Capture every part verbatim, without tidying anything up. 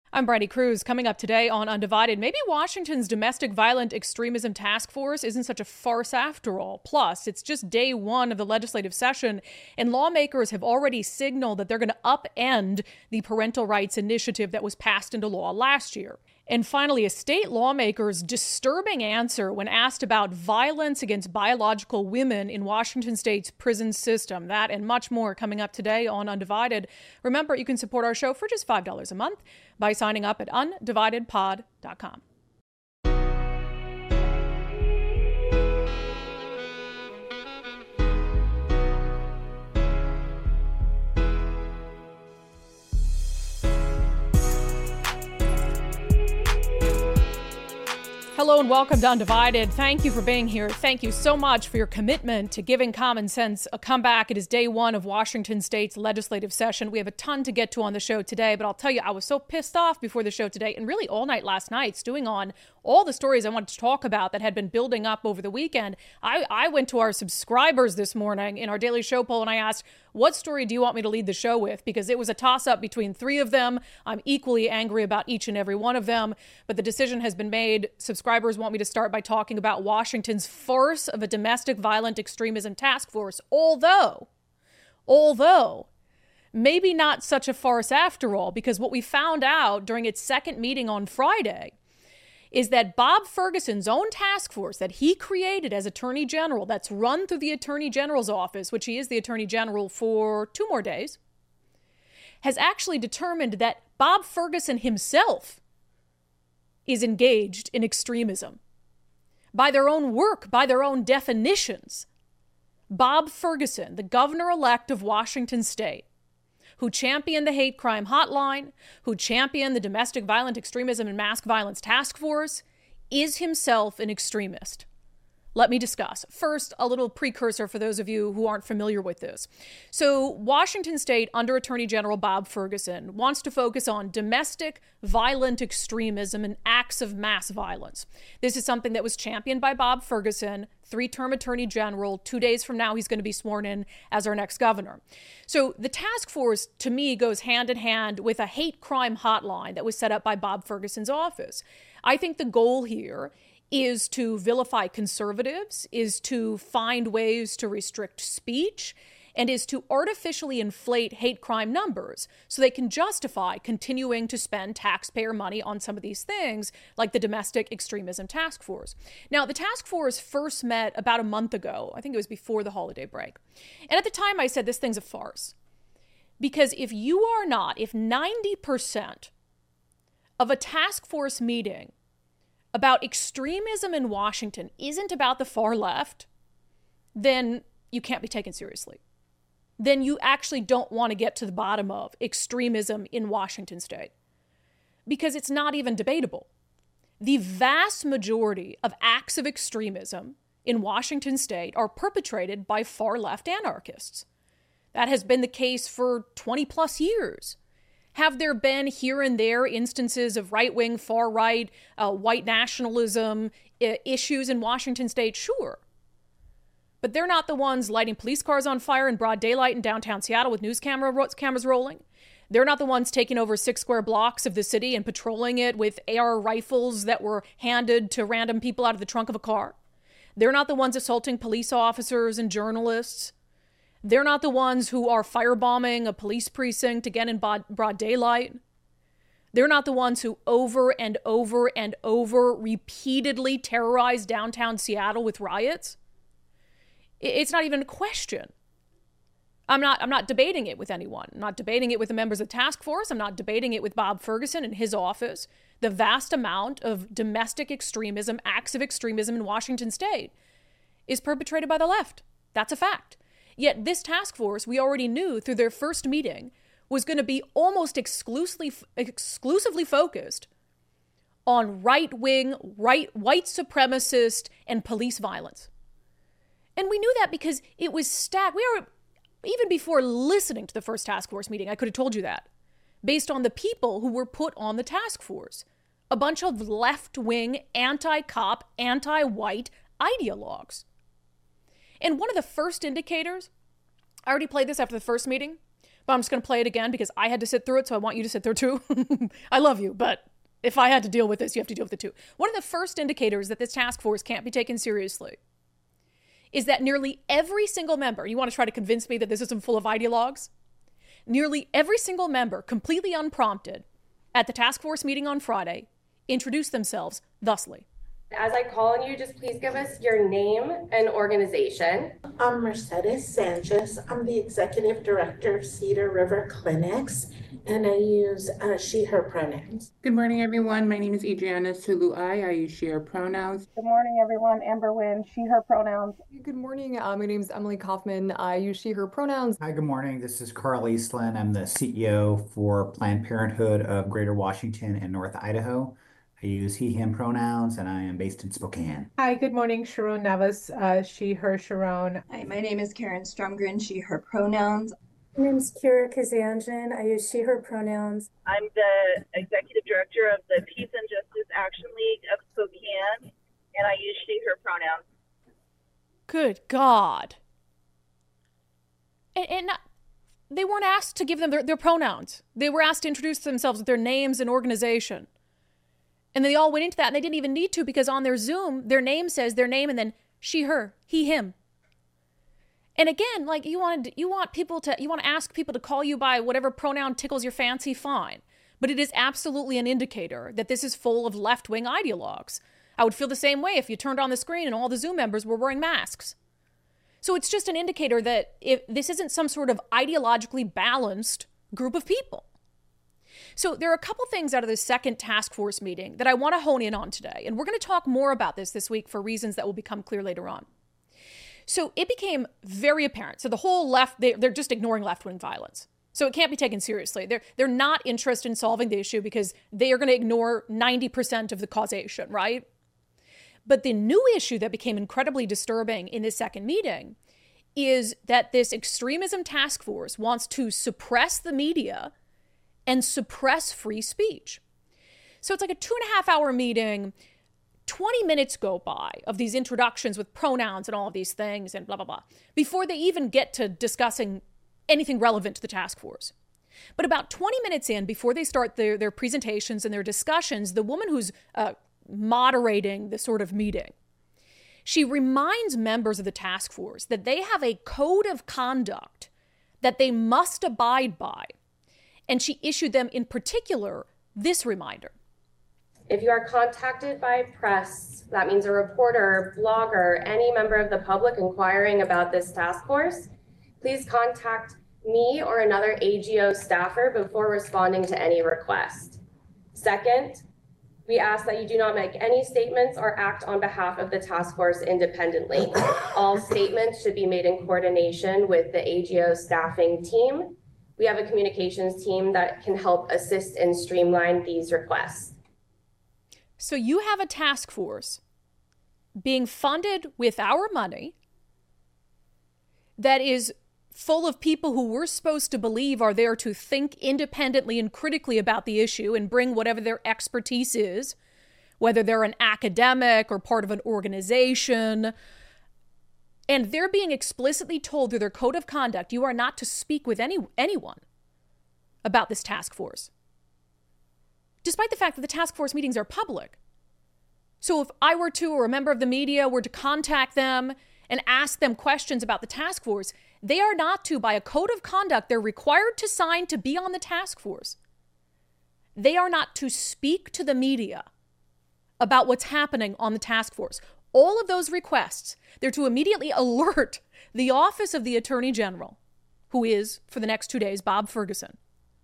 I'm Brady Cruz. Coming up today on Undivided, maybe Washington's domestic violent extremism task force isn't such a farce after all. Plus, it's just day one of the legislative session, and lawmakers have already signaled that they're going to upend the parental rights initiative that was passed into law last year. And finally, a state lawmaker's disturbing answer when asked about violence against biological women in Washington state's prison system. That and much more coming up today on Undivided. Remember, you can support our show for just five dollars a month by signing up at undivided pod dot com. Hello and welcome to Undivided. Thank you for being here. Thank you so much for your commitment to giving common sense a comeback. It is day one of Washington state's legislative session. We have a ton to get to on the show today, but I'll tell you, I was so pissed off before the show today and really all night last night, stewing on all the stories I wanted to talk about that had been building up over the weekend. I, I went to our subscribers this morning in our daily show poll and I asked, what story do you want me to lead the show with? Because it was a toss-up between three of them. I'm equally angry about each and every one of them, but the decision has been made. Subscribers want me to start by talking about Washington's farce of a domestic violent extremism task force, although, although, maybe not such a farce after all, because what we found out during its second meeting on Friday is that Bob Ferguson's own task force that he created as Attorney General, that's run through the Attorney General's office, which he is the Attorney General for two more days, has actually determined that Bob Ferguson himself is engaged in extremism. By their own work, by their own definitions, Bob Ferguson, the governor-elect of Washington state, who championed the hate crime hotline, who championed the domestic violent extremism and mass violence task force, is himself an extremist. Let me discuss. First, a little precursor for those of you who aren't familiar with this. So Washington state, under Attorney General Bob Ferguson, wants to focus on domestic violent extremism and acts of mass violence. This is something that was championed by Bob Ferguson, three-term Attorney General. Two days from now, he's going to be sworn in as our next governor. So the task force, to me, goes hand in hand with a hate crime hotline that was set up by Bob Ferguson's office. I think the goal here is to vilify conservatives, is to find ways to restrict speech, and is to artificially inflate hate crime numbers so they can justify continuing to spend taxpayer money on some of these things, like the Domestic Extremism Task Force. Now, the task force first met about a month ago. I think it was before the holiday break. And at the time, I said this thing's a farce. Because if you are not, if ninety percent of a task force meeting about extremism in Washington isn't about the far left, then you can't be taken seriously. Then you actually don't want to get to the bottom of extremism in Washington state, because it's not even debatable. The vast majority of acts of extremism in Washington state are perpetrated by far left anarchists. That has been the case for twenty plus years. Have there been here and there instances of right-wing, far-right, uh, white nationalism uh, issues in Washington state? Sure. But they're not the ones lighting police cars on fire in broad daylight in downtown Seattle with news camera ro- cameras rolling. They're not the ones taking over six square blocks of the city and patrolling it with A R rifles that were handed to random people out of the trunk of a car. They're not the ones assaulting police officers and journalists. They're not the ones who are firebombing a police precinct again in broad daylight. They're not the ones who over and over and over repeatedly terrorize downtown Seattle with riots. It's not even a question. I'm not, I'm not debating it with anyone. I'm not debating it with the members of the task force. I'm not debating it with Bob Ferguson and his office. The vast amount of domestic extremism, acts of extremism in Washington state is perpetrated by the left. That's a fact. Yet this task force, we already knew through their first meeting, was going to be almost exclusively exclusively focused on right-wing, right, white supremacist, and police violence. And we knew that because it was stacked. We were, even before listening to the first task force meeting, I could have told you that, based on the people who were put on the task force. A bunch of left-wing, anti-cop, anti-white ideologues. And one of the first indicators, I already played this after the first meeting, But I'm just going to play it again because I had to sit through it, so I want you to sit through it too. I love you, but if I had to deal with this, you have to deal with it too. One of the first indicators that this task force can't be taken seriously is that nearly every single member, you want to try to convince me that this isn't full of ideologues? Nearly every single member, completely unprompted, at the task force meeting on Friday, introduced themselves thusly. As I call on you, just please give us your name and organization. I'm Mercedes Sanchez. I'm the Executive Director of Cedar River Clinics, and I use uh, she, her pronouns. Good morning, everyone. My name is Adriana Suluai. I use she, her pronouns. Good morning, everyone. Amber Wynn, she, her pronouns. Good morning. Uh, my name is Emily Kaufman. I use she, her pronouns. Hi, good morning. This is Carl Eastland. I'm the C E O for Planned Parenthood of Greater Washington and North Idaho. I use he, him pronouns, and I am based in Spokane. Hi, good morning. Sharon Nevis, uh, she, her, Sharon. Hi, my name is Karen Stromgren, she, her pronouns. My name is Kira Kazanjian. I use she, her pronouns. I'm the Executive Director of the Peace and Justice Action League of Spokane, and I use she, her pronouns. Good God. And, and not, they weren't asked to give them their, their pronouns. They were asked to introduce themselves with their names and organization. And they all went into that, and they didn't even need to because on their Zoom, their name says their name and then she, her, he, him. And again, like you wanted, you want people to, you want to ask people to call you by whatever pronoun tickles your fancy, fine. But it is absolutely an indicator that this is full of left-wing ideologues. I would feel the same way if you turned on the screen and all the Zoom members were wearing masks. So it's just an indicator that if this isn't some sort of ideologically balanced group of people. So there are a couple things out of this second task force meeting that I want to hone in on today. And we're going to talk more about this this week for reasons that will become clear later on. So it became very apparent. So the whole left, they, they're just ignoring left-wing violence. So it can't be taken seriously. They're, they're not interested in solving the issue because they are going to ignore ninety percent of the causation, right? But the new issue that became incredibly disturbing in this second meeting is that this extremism task force wants to suppress the media and suppress free speech. So it's like a two and a half hour meeting. twenty minutes go by of these introductions with pronouns and all of these things and blah, blah, blah, before they even get to discussing anything relevant to the task force. But about twenty minutes in, before they start their, their presentations and their discussions, the woman who's uh, moderating the sort of meeting, she reminds members of the task force that they have a code of conduct that they must abide by. And she issued them in particular this reminder. If you are contacted by press, that means a reporter, blogger, any member of the public inquiring about this task force, please contact me or another A G O staffer before responding to any request. Second, we ask that you do not make any statements or act on behalf of the task force independently. All statements should be made in coordination with the A G O staffing team. We have a communications team that can help assist and streamline these requests. So you have a task force being funded with our money that is full of people who we're supposed to believe are there to think independently and critically about the issue and bring whatever their expertise is, whether they're an academic or part of an organization. And they're being explicitly told through their code of conduct, you are not to speak with any anyone about this task force. Despite the fact that the task force meetings are public. So if I were to, or a member of the media were to contact them and ask them questions about the task force, they are not to, by a code of conduct they're required to sign to be on the task force. They are not to speak to the media about what's happening on the task force. All of those requests, they're to immediately alert the Office of the Attorney General, who is, for the next two days, Bob Ferguson.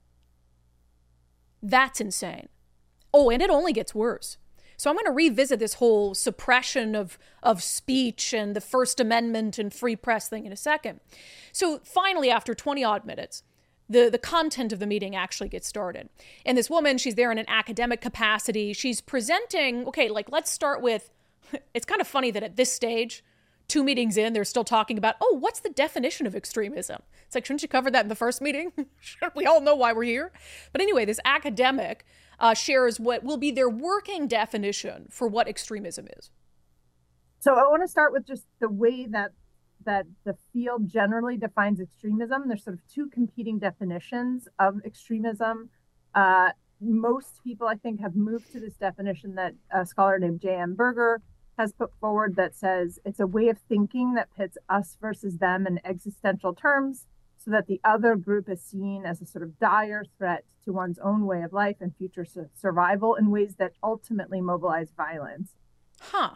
That's insane. Oh, and it only gets worse. So I'm going to revisit this whole suppression of, of speech and the First Amendment and free press thing in a second. So finally, after twenty odd minutes, the, the content of the meeting actually gets started. And this woman, she's there in an academic capacity. She's presenting, okay, like let's start with, it's kind of funny that at this stage, two meetings in, they're still talking about, oh, what's the definition of extremism? It's like, shouldn't you cover that in the first meeting? We all know why we're here. But anyway, this academic uh, shares what will be their working definition for what extremism is. So I want to start with just the way that that the field generally defines extremism. There's sort of two competing definitions of extremism. Uh, most people, I think, have moved to this definition that a scholar named J M Berger has put forward that says it's a way of thinking that pits us versus them in existential terms, so that the other group is seen as a sort of dire threat to one's own way of life and future su- survival in ways that ultimately mobilize violence. Huh.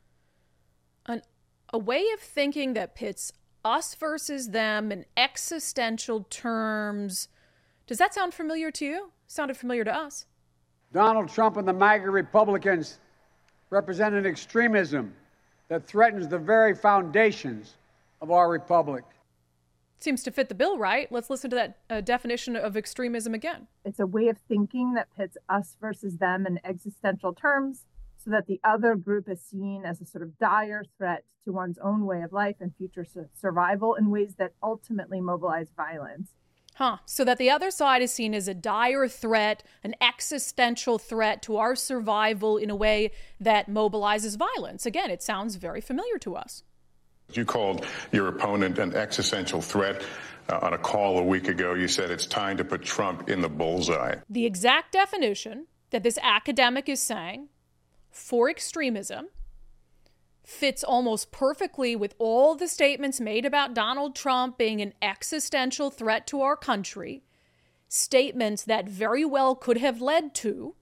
An, a way of thinking that pits us versus them in existential terms. Does that sound familiar to you? Sounded familiar to us. Donald Trump and the MAGA Republicans represent an extremism that threatens the very foundations of our republic. Seems to fit the bill, right? Let's listen to that uh, definition of extremism again. It's a way of thinking that pits us versus them in existential terms, so that the other group is seen as a sort of dire threat to one's own way of life and future su- survival in ways that ultimately mobilize violence. Huh. So that the other side is seen as a dire threat, an existential threat to our survival in a way that mobilizes violence. Again, it sounds very familiar to us. You called your opponent an existential threat. Uh, on a call a week ago, you said it's time to put Trump in the bullseye. The exact definition that this academic is saying for extremism fits almost perfectly with all the statements made about Donald Trump being an existential threat to our country, statements that very well could have led to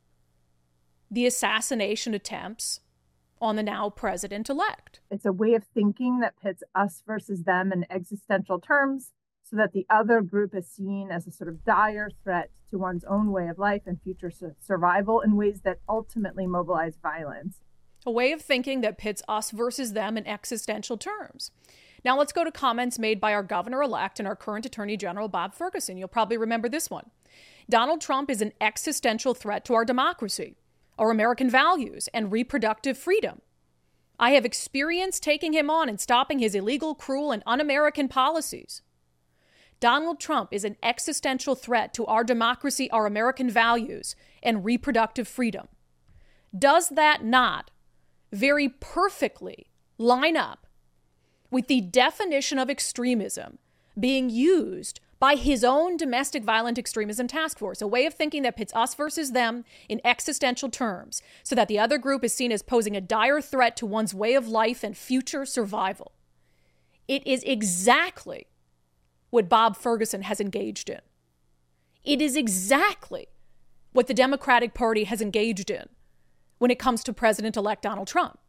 the assassination attempts on the now president-elect. It's a way of thinking that pits us versus them in existential terms, so that the other group is seen as a sort of dire threat to one's own way of life and future su- survival in ways that ultimately mobilize violence. A way of thinking that pits us versus them in existential terms. Now let's go to comments made by our governor-elect and our current Attorney General, Bob Ferguson. You'll probably remember this one. Donald Trump is an existential threat to our democracy, our American values, and reproductive freedom. I have experience taking him on and stopping his illegal, cruel, and un-American policies. Donald Trump is an existential threat to our democracy, our American values, and reproductive freedom. Does that not very perfectly line up with the definition of extremism being used by his own domestic violent extremism task force, a way of thinking that pits us versus them in existential terms, so that the other group is seen as posing a dire threat to one's way of life and future survival? It is exactly what Bob Ferguson has engaged in. It is exactly what the Democratic Party has engaged in when it comes to President-elect Donald Trump.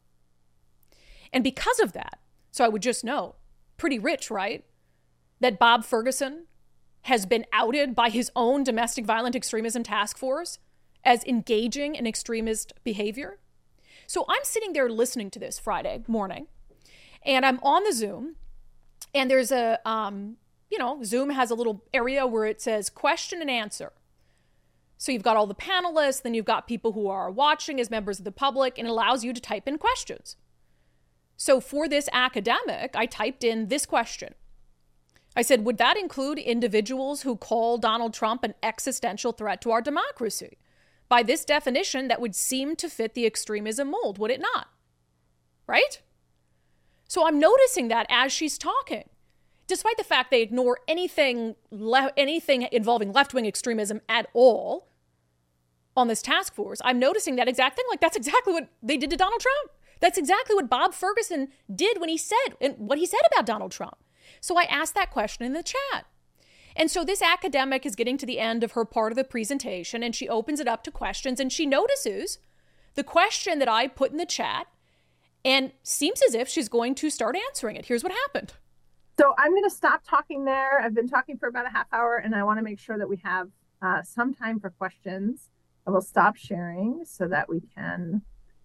And because of that, so I would just note, pretty rich, right? That Bob Ferguson has been outed by his own domestic violent extremism task force as engaging in extremist behavior. So I'm sitting there listening to this Friday morning, and I'm on the Zoom, and there's a, um, you know, Zoom has a little area where it says question and answer. So you've got all the panelists, then you've got people who are watching as members of the public, and it allows you to type in questions. So for this academic, I typed in this question. I said, would that include individuals who call Donald Trump an existential threat to our democracy? By this definition, that would seem to fit the extremism mold, would it not? Right? So I'm noticing that as she's talking, despite the fact they ignore anything, le- anything involving left-wing extremism at all on this task force, I'm noticing that exact thing. Like, that's exactly what they did to Donald Trump. That's exactly what Bob Ferguson did when he said, and what he said about Donald Trump. So I asked that question in the chat. And so this academic is getting to the end of her part of the presentation, and she opens it up to questions, and she notices the question that I put in the chat and seems as if she's going to start answering it. Here's what happened. So I'm going to stop talking there. I've been talking for about a half hour, and I want to make sure that we have uh, some time for questions. I will stop sharing so that we can,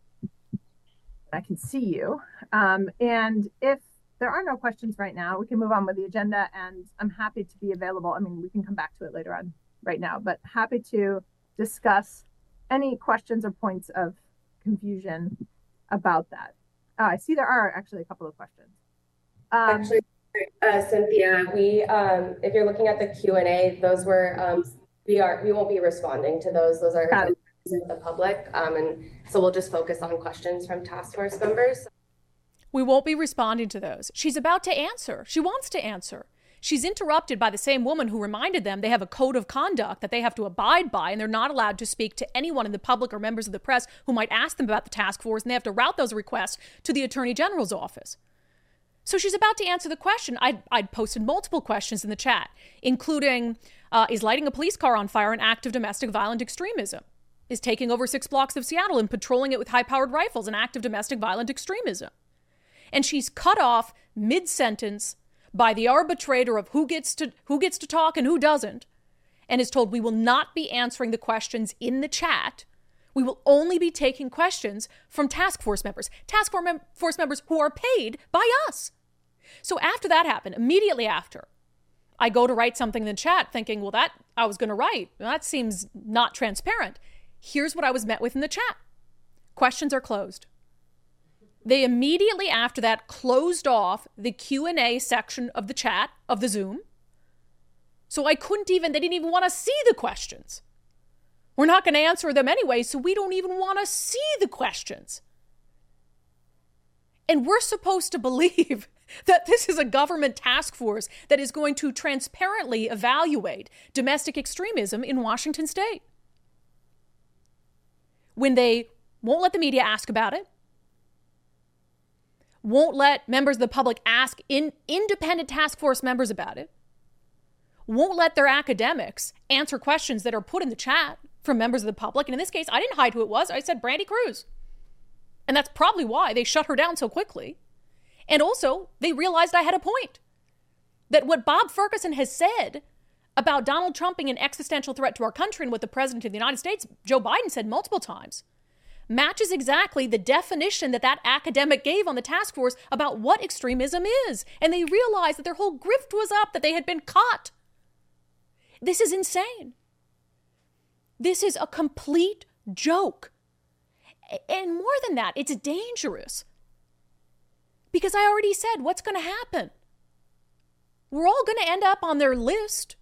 I can see you. Um, and if there are no questions right now, we can move on with the agenda, and I'm happy to be available. I mean, we can come back to it later on right now, but happy to discuss any questions or points of confusion about that. Uh, I see there are actually a couple of questions. Um, Actually, uh, Cynthia, we um, if you're looking at the Q and A, those were um, we are we won't be responding to those. Those are the public, um, and so we'll just focus on questions from task force members. We won't be responding to those. She's about to answer. She wants to answer. She's interrupted by the same woman who reminded them they have a code of conduct that they have to abide by, and they're not allowed to speak to anyone in the public or members of the press who might ask them about the task force, and they have to route those requests to the Attorney General's office. So she's about to answer the question. I'd, I'd posted multiple questions in the chat, including, uh, is lighting a police car on fire an act of domestic violent extremism? Is taking over six blocks of Seattle and patrolling it with high-powered rifles an act of domestic violent extremism? And she's cut off mid-sentence by the arbitrator of who gets to who gets to talk and who doesn't, and is told we will not be answering the questions in the chat. We will only be taking questions from task force members, task force members who are paid by us. So after that happened, immediately after, I go to write something in the chat thinking, well, that I was going to write. That seems not transparent. Here's what I was met with in the chat. Questions are closed. They immediately after that closed off the Q and A section of the chat of the Zoom. So I couldn't even, they didn't even want to see the questions. We're not going to answer them anyway, so we don't even want to see the questions. And we're supposed to believe that this is a government task force that is going to transparently evaluate domestic extremism in Washington state. When they won't let the media ask about it, won't let members of the public ask in independent task force members about it, won't let their academics answer questions that are put in the chat from members of the public. And in this case, I didn't hide who it was. I said Brandy Cruz. And that's probably why they shut her down so quickly. And also, they realized I had a point. That what Bob Ferguson has said about Donald Trump being an existential threat to our country and what the president of the United States, Joe Biden, said multiple times, matches exactly the definition that that academic gave on the task force about what extremism is. And they realized that their whole grift was up, that they had been caught. This is insane. This is a complete joke. And more than that, it's dangerous. Because I already said what's going to happen. We're all going to end up on their list.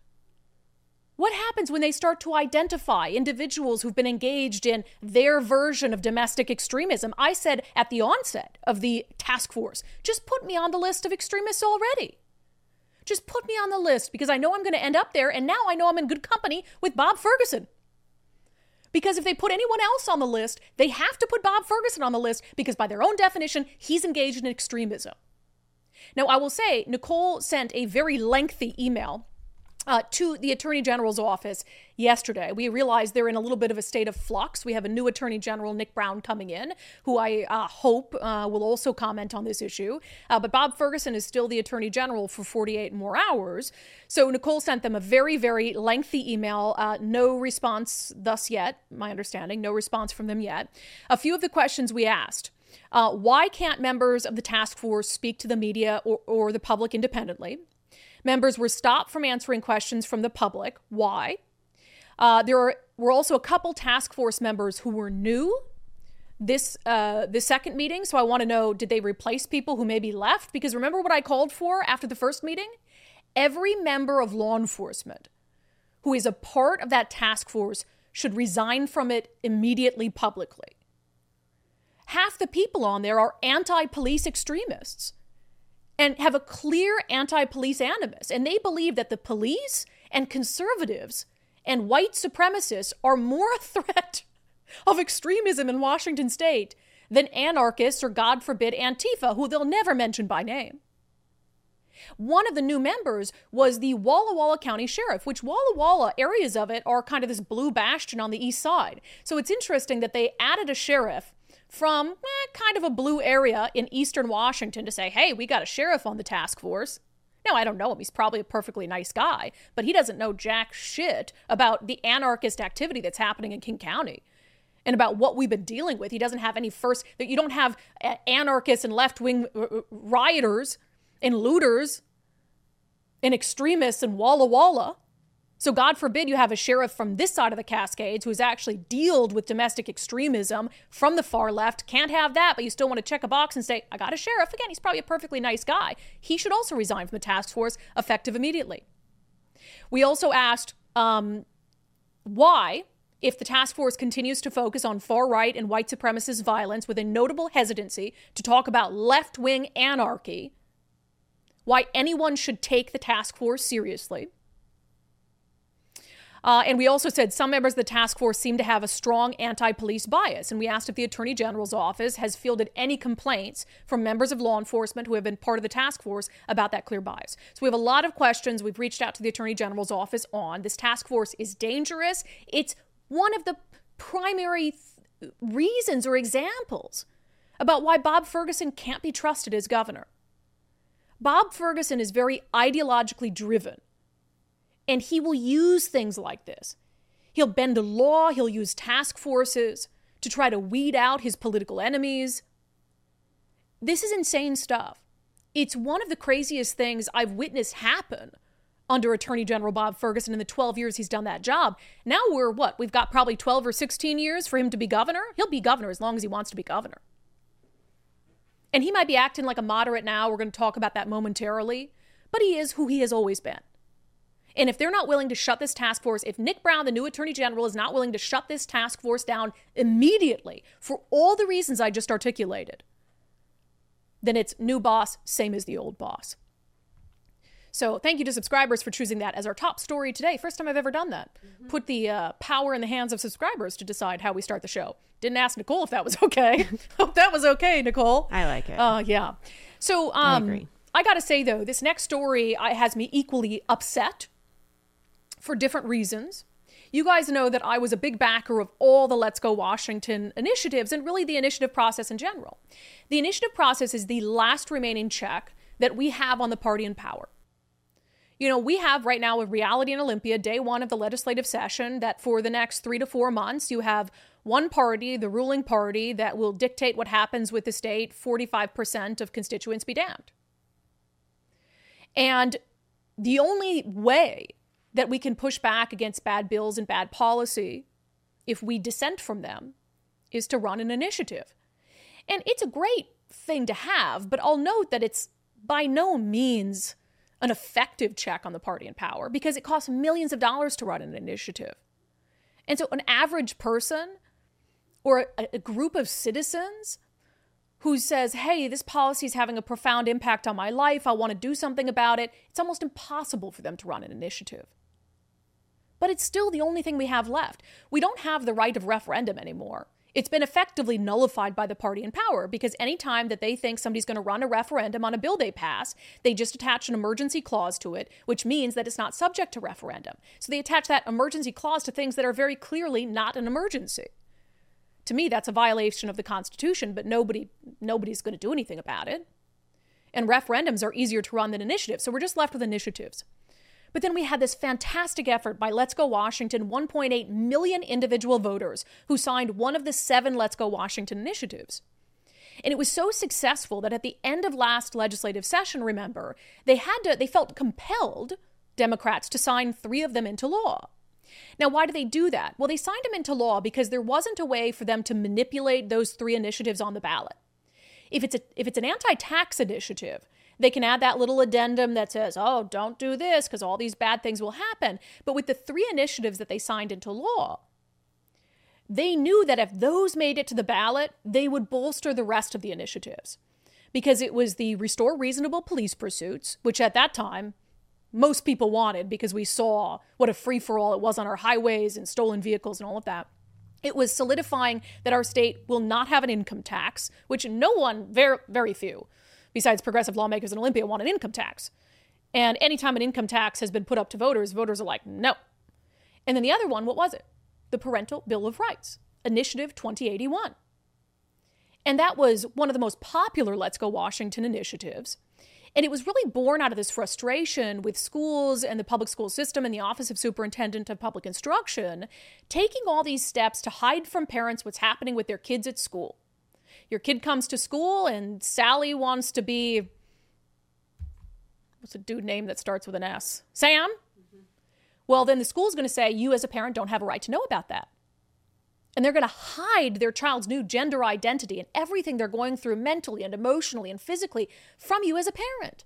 What happens when they start to identify individuals who've been engaged in their version of domestic extremism? I said at the onset of the task force, just put me on the list of extremists already. Just put me on the list because I know I'm going to end up there. And now I know I'm in good company with Bob Ferguson. Because if they put anyone else on the list, they have to put Bob Ferguson on the list because by their own definition, he's engaged in extremism. Now, I will say, Nicole sent a very lengthy email uh, to the Attorney General's office yesterday. We realize they're in a little bit of a state of flux. We have a new Attorney General, Nick Brown, coming in, who I uh, hope uh, will also comment on this issue. Uh, but Bob Ferguson is still the Attorney General for forty-eight more hours. So Nicole sent them a very, very lengthy email. Uh, no response thus yet, my understanding. No response from them yet. A few of the questions we asked. Uh, why can't members of the task force speak to the media or, or the public independently? Members were stopped from answering questions from the public. Why? Uh, there are, were also a couple task force members who were new this uh, the second meeting. So I want to know, did they replace people who maybe left? Because remember what I called for after the first meeting? Every member of law enforcement who is a part of that task force should resign from it immediately publicly. Half the people on there are anti-police extremists and have a clear anti-police animus. And they believe that the police and conservatives and white supremacists are more a threat of extremism in Washington state than anarchists or, God forbid, Antifa, who they'll never mention by name. One of the new members was the Walla Walla County Sheriff, which Walla Walla, areas of it are kind of this blue bastion on the east side. So it's interesting that they added a sheriff from eh, kind of a blue area in eastern Washington to say, hey, we got a sheriff on the task force. Now, I don't know him. He's probably a perfectly nice guy, but he doesn't know jack shit about the anarchist activity that's happening in King County and about what we've been dealing with. He doesn't have any first, that you don't have anarchists and left-wing rioters and looters and extremists in Walla Walla. So God forbid you have a sheriff from this side of the Cascades who's actually dealt with domestic extremism from the far left. Can't have that, but you still want to check a box and say, I got a sheriff. Again, he's probably a perfectly nice guy. He should also resign from the task force, effective immediately. We also asked um, why if the task force continues to focus on far-right and white supremacist violence with a notable hesitancy to talk about left-wing anarchy, why anyone should take the task force seriously. Uh, and we also said some members of the task force seem to have a strong anti-police bias. And we asked if the Attorney General's office has fielded any complaints from members of law enforcement who have been part of the task force about that clear bias. So we have a lot of questions we've reached out to the Attorney General's office on. This task force is dangerous. It's one of the primary th- reasons or examples about why Bob Ferguson can't be trusted as governor. Bob Ferguson is very ideologically driven. And he will use things like this. He'll bend the law. He'll use task forces to try to weed out his political enemies. This is insane stuff. It's one of the craziest things I've witnessed happen under Attorney General Bob Ferguson in the twelve years he's done that job. Now we're what? We've got probably twelve or sixteen years for him to be governor. He'll be governor as long as he wants to be governor. And he might be acting like a moderate now. We're going to talk about that momentarily. But he is who he has always been. And if they're not willing to shut this task force, if Nick Brown, the new Attorney General, is not willing to shut this task force down immediately for all the reasons I just articulated, then it's new boss, same as the old boss. So thank you to subscribers for choosing that as our top story today. First time I've ever done that. Mm-hmm. Put the uh, power in the hands of subscribers to decide how we start the show. Didn't ask Nicole if that was okay. Hope that was okay, Nicole. I like it. Uh, yeah. So um, I agree. I got to say, though, this next story uh, has me equally upset for different reasons. You guys know that I was a big backer of all the Let's Go Washington initiatives and really the initiative process in general. The initiative process is the last remaining check that we have on the party in power. You know, we have right now a reality in Olympia, day one of the legislative session, that for the next three to four months, you have one party, the ruling party, that will dictate what happens with the state, forty-five percent of constituents be damned. And the only way that we can push back against bad bills and bad policy, if we dissent from them, is to run an initiative. And it's a great thing to have, but I'll note that it's by no means an effective check on the party in power because it costs millions of dollars to run an initiative. And so an average person or a, a group of citizens who says, hey, this policy is having a profound impact on my life, I want to do something about it, it's almost impossible for them to run an initiative. But it's still the only thing we have left. We don't have the right of referendum anymore. It's been effectively nullified by the party in power because any time that they think somebody's going to run a referendum on a bill they pass, they just attach an emergency clause to it, which means that it's not subject to referendum. So they attach that emergency clause to things that are very clearly not an emergency. To me, that's a violation of the Constitution, but nobody, nobody's going to do anything about it. And referendums are easier to run than initiatives, so we're just left with initiatives. But then we had this fantastic effort by Let's Go Washington, one point eight million individual voters who signed one of the seven Let's Go Washington initiatives. And it was so successful that at the end of last legislative session, remember, they had to, they felt compelled, Democrats, to sign three of them into law. Now, why do they do that? Well, they signed them into law because there wasn't a way for them to manipulate those three initiatives on the ballot. If it's a, if it's an anti-tax initiative, they can add that little addendum that says, oh, don't do this because all these bad things will happen. But with the three initiatives that they signed into law, they knew that if those made it to the ballot, they would bolster the rest of the initiatives. Because it was the Restore Reasonable Police Pursuits, which at that time, most people wanted because we saw what a free-for-all it was on our highways and stolen vehicles and all of that. It was solidifying that our state will not have an income tax, which no one, very, very few, besides progressive lawmakers in Olympia, want an income tax. And anytime an income tax has been put up to voters, voters are like, no. And then the other one, what was it? The Parental Bill of Rights, Initiative twenty eighty-one. And that was one of the most popular Let's Go Washington initiatives. And it was really born out of this frustration with schools and the public school system and the Office of Superintendent of Public Instruction, taking all these steps to hide from parents what's happening with their kids at school. Your kid comes to school and Sally wants to be, what's a dude name that starts with an S? Sam? Mm-hmm. Well, then the school's going to say, you as a parent don't have a right to know about that. And they're going to hide their child's new gender identity and everything they're going through mentally and emotionally and physically from you as a parent.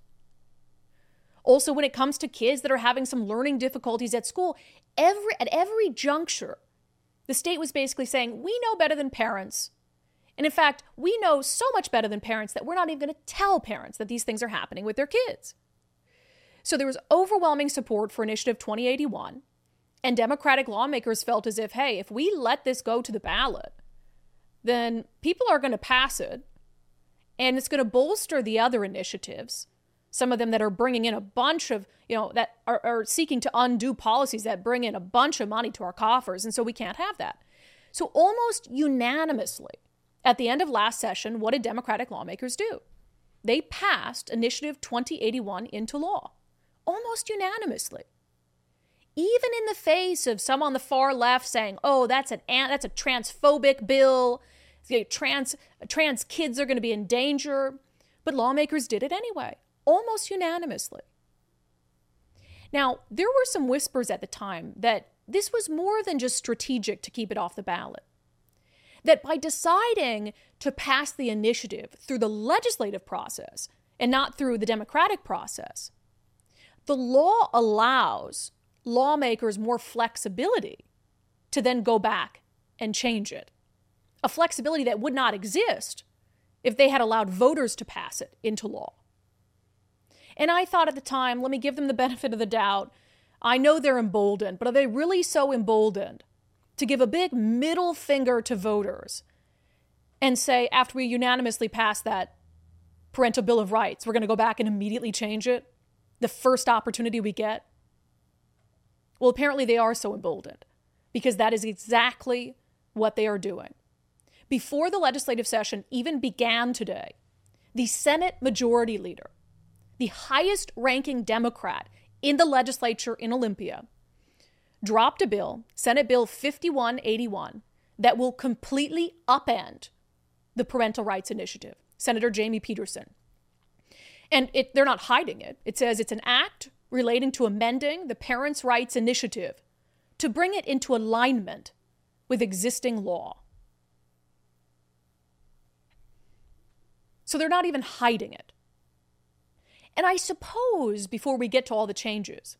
Also, when it comes to kids that are having some learning difficulties at school, every at every juncture, The state was basically saying, we know better than parents. And in fact, we know so much better than parents that we're not even going to tell parents that these things are happening with their kids. So there was overwhelming support for Initiative twenty eighty-one. And Democratic lawmakers felt as if, hey, if we let this go to the ballot, then people are going to pass it. And it's going to bolster the other initiatives, some of them that are bringing in a bunch of, you know, that are, are seeking to undo policies that bring in a bunch of money to our coffers. And so we can't have that. So almost unanimously, at the end of last session, what did Democratic lawmakers do? They passed Initiative twenty eighty-one into law, almost unanimously. Even in the face of some on the far left saying, oh, that's an that's a transphobic bill, trans, trans kids are going to be in danger, but lawmakers did it anyway, almost unanimously. Now, there were some whispers at the time that this was more than just strategic to keep it off the ballot. That by deciding to pass the initiative through the legislative process and not through the democratic process, the law allows lawmakers more flexibility to then go back and change it. A flexibility that would not exist if they had allowed voters to pass it into law. And I thought at the time, let me give them the benefit of the doubt. I know they're emboldened, but are they really so emboldened to give a big middle finger to voters and say, after we unanimously pass that parental bill of rights, we're going to go back and immediately change it the first opportunity we get? Well, apparently they are so emboldened because that is exactly what they are doing. Before the legislative session even began today, the Senate Majority Leader, the highest ranking Democrat in the legislature in Olympia, dropped a bill, Senate Bill fifty-one eighty-one, that will completely upend the Parental Rights Initiative, Senator Jamie Peterson. And it, they're not hiding it. It says it's an act relating to amending the Parents' Rights Initiative to bring it into alignment with existing law. So they're not even hiding it. And I suppose, before we get to all the changes,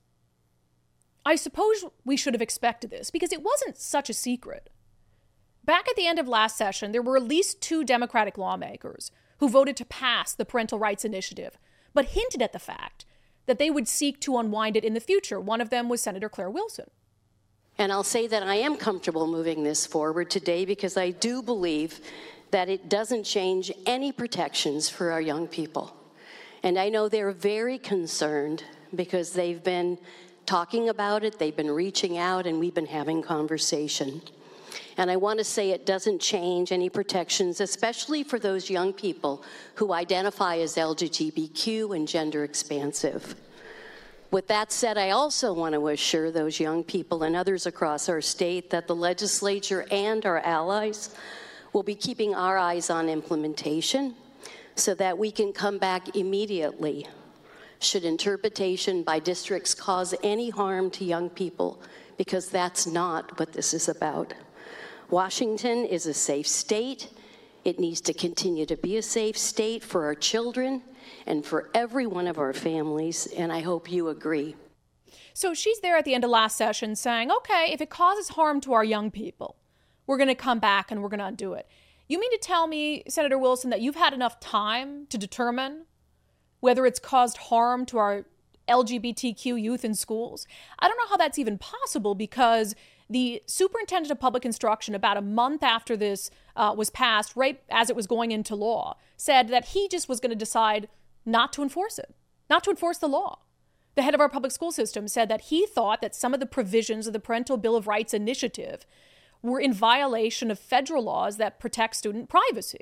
I suppose we should have expected this because it wasn't such a secret. Back at the end of last session, there were at least two Democratic lawmakers who voted to pass the Parental Rights Initiative, but hinted at the fact that they would seek to unwind it in the future. One of them was Senator Claire Wilson. And I'll say that I am comfortable moving this forward today because I do believe that it doesn't change any protections for our young people. And I know they're very concerned because they've been talking about it, they've been reaching out, and we've been having conversation. And I want to say it doesn't change any protections, especially for those young people who identify as L G B T Q and gender expansive. With that said, I also want to assure those young people and others across our state that the legislature and our allies will be keeping our eyes on implementation so that we can come back immediately should interpretation by districts cause any harm to young people, because that's not what this is about. Washington is a safe state. It needs to continue to be a safe state for our children and for every one of our families, and I hope you agree. So she's there at the end of last session saying, okay, if it causes harm to our young people, we're going to come back and we're going to undo it. You mean to tell me, Senator Wilson, that you've had enough time to determine whether it's caused harm to our L G B T Q youth in schools? I don't know how that's even possible because the superintendent of public instruction, about a month after this uh, was passed, right as it was going into law, said that he just was going to decide not to enforce it, not to enforce the law. The head of our public school system said that he thought that some of the provisions of the Parental Bill of Rights initiative were in violation of federal laws that protect student privacy.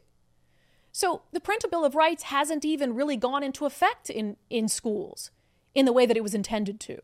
So the Parental Bill of Rights hasn't even really gone into effect in, in schools in the way that it was intended to.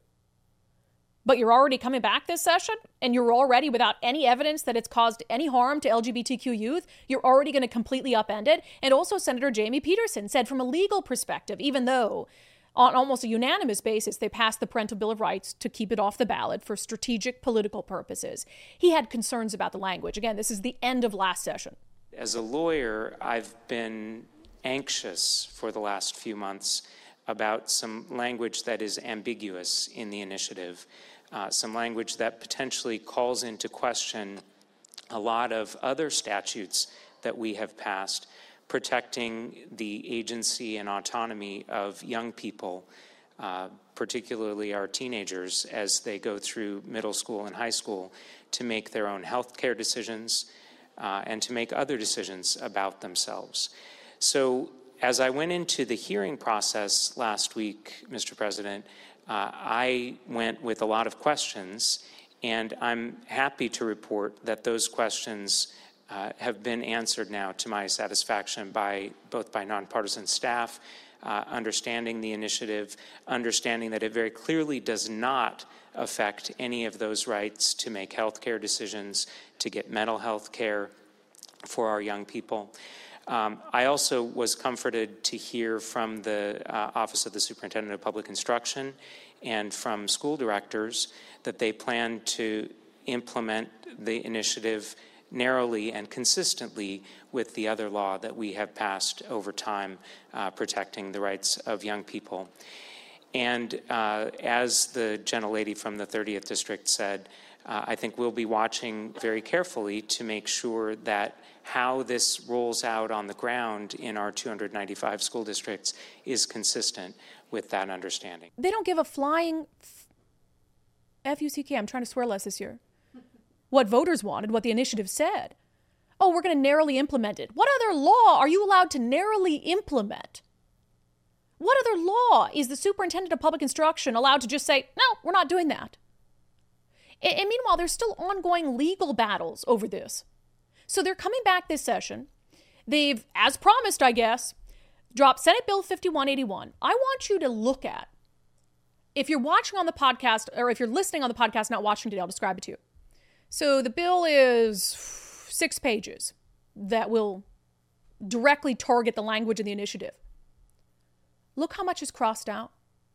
But you're already coming back this session, and you're already, without any evidence that it's caused any harm to L G B T Q youth, you're already going to completely upend it. And also Senator Jamie Peterson said from a legal perspective, even though on almost a unanimous basis they passed the Parental Bill of Rights to keep it off the ballot for strategic political purposes, he had concerns about the language. Again, this is the end of last session. As a lawyer, I've been anxious for the last few months about some language that is ambiguous in the initiative, uh, some language that potentially calls into question a lot of other statutes that we have passed protecting the agency and autonomy of young people, uh, particularly our teenagers, as they go through middle school and high school, to make their own health care decisions uh, and to make other decisions about themselves. So as I went into the hearing process last week, Mister President, uh, I went with a lot of questions, and I'm happy to report that those questions uh, have been answered now to my satisfaction by both by nonpartisan staff, uh, understanding the initiative, understanding that it very clearly does not affect any of those rights to make health care decisions, to get mental health care for our young people. Um, I also was comforted to hear from the uh, Office of the Superintendent of Public Instruction and from school directors that they plan to implement the initiative narrowly and consistently with the other law that we have passed over time, uh, protecting the rights of young people. And uh, as the gentlelady from the thirtieth District said, uh, I think we'll be watching very carefully to make sure that how this rolls out on the ground in our two hundred ninety-five school districts is consistent with that understanding. They don't give a flying F U C K. I'm trying to swear less this year. What voters wanted, what the initiative said. Oh, we're going to narrowly implement it. What other law are you allowed to narrowly implement? What other law is the superintendent of public instruction allowed to just say, no, we're not doing that? And, and meanwhile, there's still ongoing legal battles over this. So they're coming back this session. They've, as promised, I guess, dropped Senate Bill fifty-one eighty-one. I want you to look at, if you're watching on the podcast, or if you're listening on the podcast, not watching today, I'll describe it to you. So the bill is six pages that will directly target the language of the initiative. Look how much is crossed out.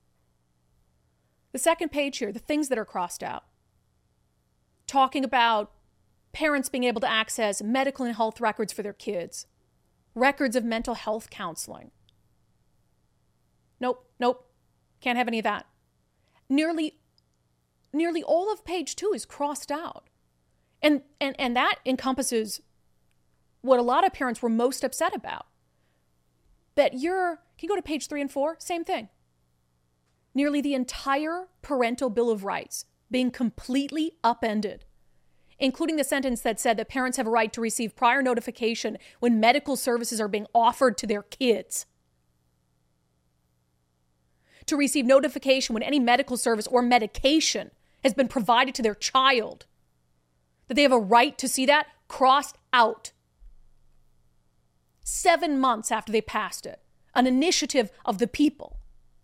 The second page here, the things that are crossed out. Talking about parents being able to access medical and health records for their kids, records of mental health counseling. Nope, nope, can't have any of that. Nearly, nearly all of page two is crossed out. And, and, and that encompasses what a lot of parents were most upset about. That you're, can you go to page three and four? Same thing. Nearly the entire parental Bill of Rights being completely upended, including the sentence that said that parents have a right to receive prior notification when medical services are being offered to their kids. To receive notification when any medical service or medication has been provided to their child. That they have a right to see that crossed out. Seven months after they passed it. An initiative of the people.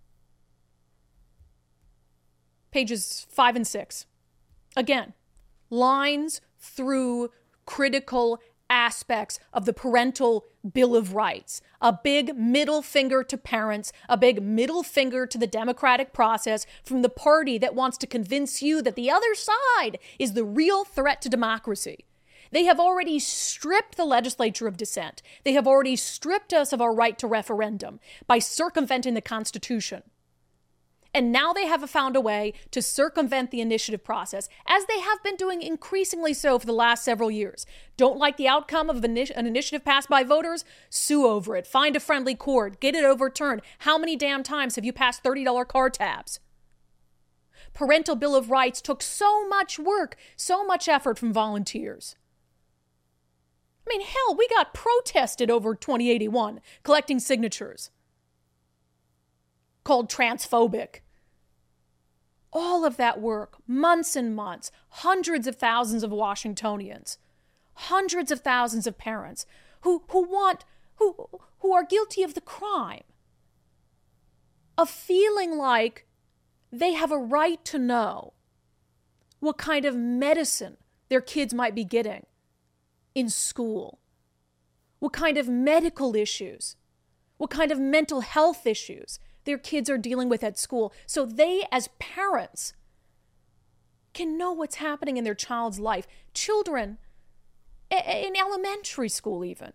Pages five and six. Again, lines through critical aspects of the parental Bill of Rights. A big middle finger to parents, a big middle finger to the democratic process from the party that wants to convince you that the other side is the real threat to democracy. They have already stripped the legislature of dissent. They have already stripped us of our right to referendum by circumventing the Constitution. And now they have found a way to circumvent the initiative process, as they have been doing increasingly so for the last several years. Don't like the outcome of an initiative passed by voters? Sue over it. Find a friendly court. Get it overturned. How many damn times have you passed thirty dollar car tabs? Parental Bill of Rights took so much work, so much effort from volunteers. I mean, hell, we got protested over twenty eighty-one, collecting signatures. Called transphobic. All of that work, months and months, hundreds of thousands of Washingtonians, hundreds of thousands of parents who, who want, who, who are guilty of the crime of feeling like they have a right to know what kind of medicine their kids might be getting in school, what kind of medical issues, what kind of mental health issues their kids are dealing with at school, so they as parents can know what's happening in their child's life. Children in elementary school even.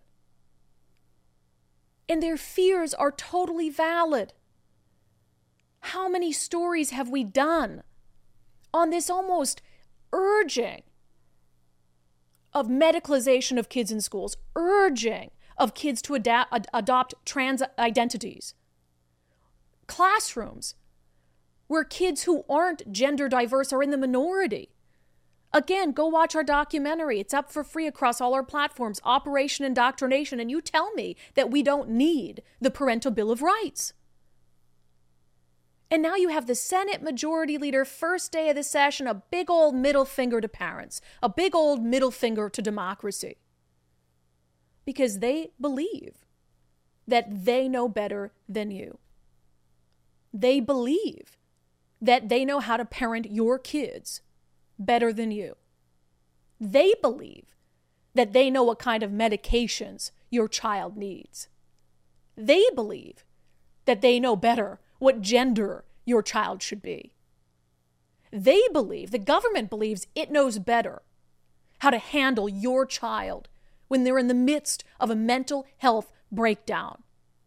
And their fears are totally valid. How many stories have we done on this almost urging of medicalization of kids in schools, urging of kids to adapt, ad- adopt trans identities, classrooms where kids who aren't gender diverse are in the minority. Again, go watch our documentary. It's up for free across all our platforms, Operation Indoctrination, and you tell me that we don't need the Parental Bill of Rights. And now you have the Senate Majority Leader, first day of the session, a big old middle finger to parents, a big old middle finger to democracy. Because they believe that they know better than you. They believe that they know how to parent your kids better than you. They believe that they know what kind of medications your child needs. They believe that they know better what gender your child should be. They believe, the government believes it knows better how to handle your child when they're in the midst of a mental health breakdown.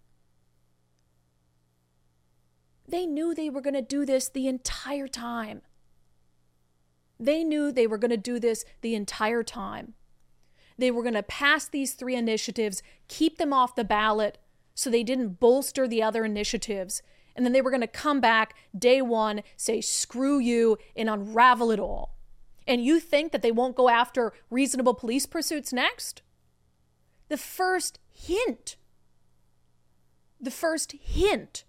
They knew they were going to do this the entire time. They knew they were going to do this the entire time. They were going to pass these three initiatives, keep them off the ballot so they didn't bolster the other initiatives. And then they were going to come back day one, say, screw you, and unravel it all. And you think that they won't go after reasonable police pursuits next? The first hint, the first hint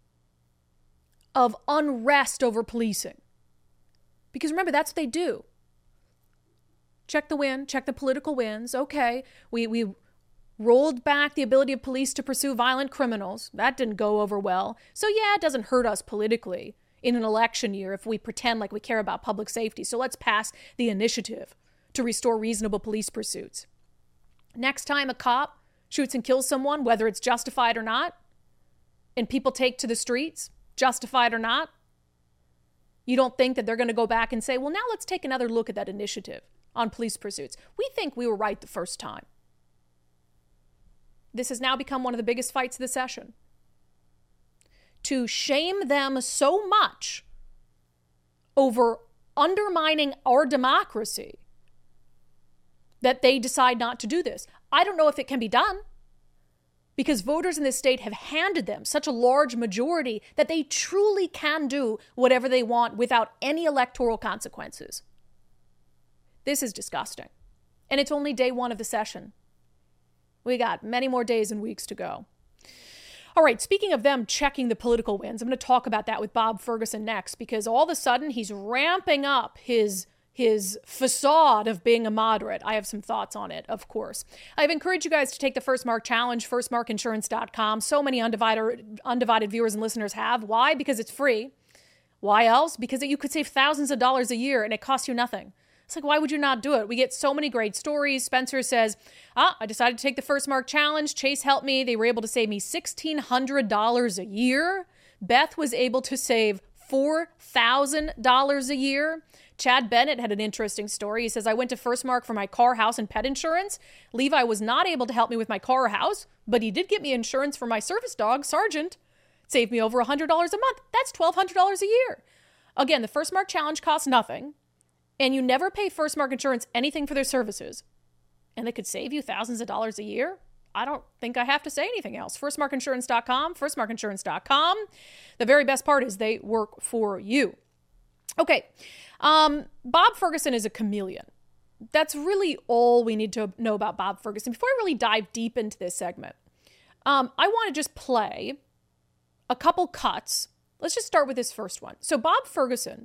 of unrest over policing. Because remember, that's what they do. Check the win, check the political wins. Okay, we, we rolled back the ability of police to pursue violent criminals. That didn't go over well. So yeah, it doesn't hurt us politically in an election year if we pretend like we care about public safety. So let's pass the initiative to restore reasonable police pursuits. Next time a cop shoots and kills someone, whether it's justified or not, and people take to the streets, justified or not, you don't think that they're going to go back and say, well, now let's take another look at that initiative on police pursuits. We think we were right the first time. This has now become one of the biggest fights of the session. To shame them so much over undermining our democracy that they decide not to do this. I don't know if it can be done, because voters in this state have handed them such a large majority that they truly can do whatever they want without any electoral consequences. This is disgusting. And it's only day one of the session. We got many more days and weeks to go. All right, speaking of them checking the political wins, I'm going to talk about that with Bob Ferguson next, because all of a sudden he's ramping up his his facade of being a moderate. I have some thoughts on it, of course. I've encouraged you guys to take the First Mark Challenge, first mark insurance dot com. So many undivided, undivided viewers and listeners have. Why? Because it's free. Why else? Because you could save thousands of dollars a year and it costs you nothing. It's like, why would you not do it? We get so many great stories. Spencer says, ah, I decided to take the First Mark Challenge. Chase helped me. They were able to save me sixteen hundred dollars a year. Beth was able to save four thousand dollars a year. Chad Bennett had an interesting story. He says, I went to First Mark for my car, house, and pet insurance. Levi was not able to help me with my car or house, but he did get me insurance for my service dog, Sergeant. Saved me over one hundred dollars a month. That's twelve hundred dollars a year. Again, the First Mark Challenge costs nothing, and you never pay First Mark Insurance anything for their services. And they could save you thousands of dollars a year. I don't think I have to say anything else. first mark insurance dot com, first mark insurance dot com. The very best part is they work for you. Okay, um, Bob Ferguson is a chameleon. That's really all we need to know about Bob Ferguson. Before I really dive deep into this segment, um, I want to just play a couple cuts. Let's just start with this first one. So Bob Ferguson,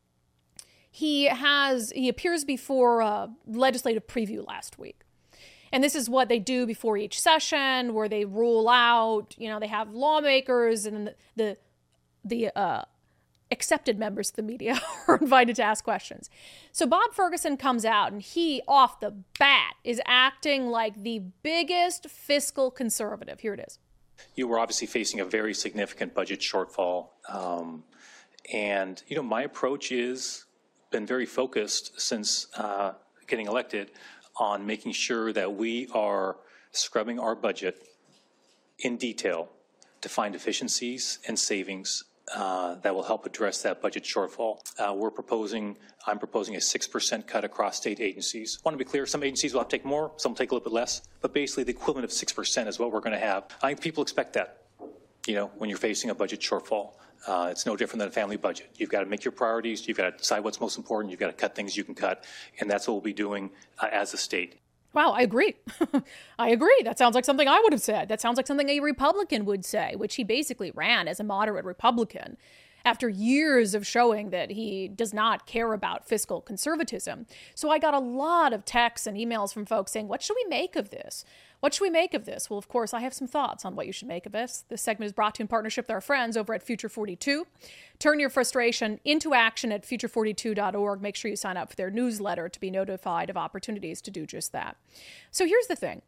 he has he appears before a legislative preview last week. And this is what they do before each session, where they rule out, you know, they have lawmakers and the the, the uh, accepted members of the media are invited to ask questions. So Bob Ferguson comes out and he, off the bat, is acting like the biggest fiscal conservative. Here it is. You were obviously facing a very significant budget shortfall. Um, and, you know, my approach is been very focused since uh, getting elected on making sure that we are scrubbing our budget in detail to find efficiencies and savings uh, that will help address that budget shortfall. Uh, we're proposing, I'm proposing a six percent cut across state agencies. I want to be clear, some agencies will have to take more, some will take a little bit less, but basically the equivalent of six percent is what we're going to have. I think people expect that, you know, when you're facing a budget shortfall. Uh, it's no different than a family budget. You've got to make your priorities. You've got to decide what's most important. You've got to cut things you can cut. And that's what we'll be doing uh, as a state. Wow, I agree. I agree. That sounds like something I would have said. That sounds like something a Republican would say, which he basically ran as a moderate Republican after years of showing that he does not care about fiscal conservatism. So I got a lot of texts and emails from folks saying, what should we make of this? What should we make of this? Well, of course, I have some thoughts on what you should make of this. This segment is brought to you in partnership with our friends over at Future forty-two. Turn your frustration into action at future forty-two dot org. Make sure you sign up for their newsletter to be notified of opportunities to do just that. So here's the thing.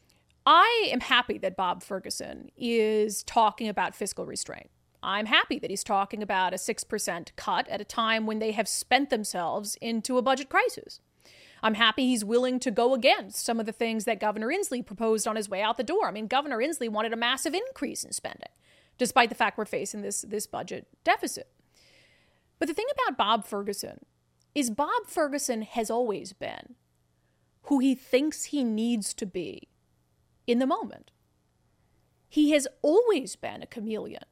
I am happy that Bob Ferguson is talking about fiscal restraint. I'm happy that he's talking about a six percent cut at a time when they have spent themselves into a budget crisis. I'm happy he's willing to go against some of the things that Governor Inslee proposed on his way out the door. I mean, Governor Inslee wanted a massive increase in spending, despite the fact we're facing this, this budget deficit. But the thing about Bob Ferguson is Bob Ferguson has always been who he thinks he needs to be in the moment. He has always been a chameleon.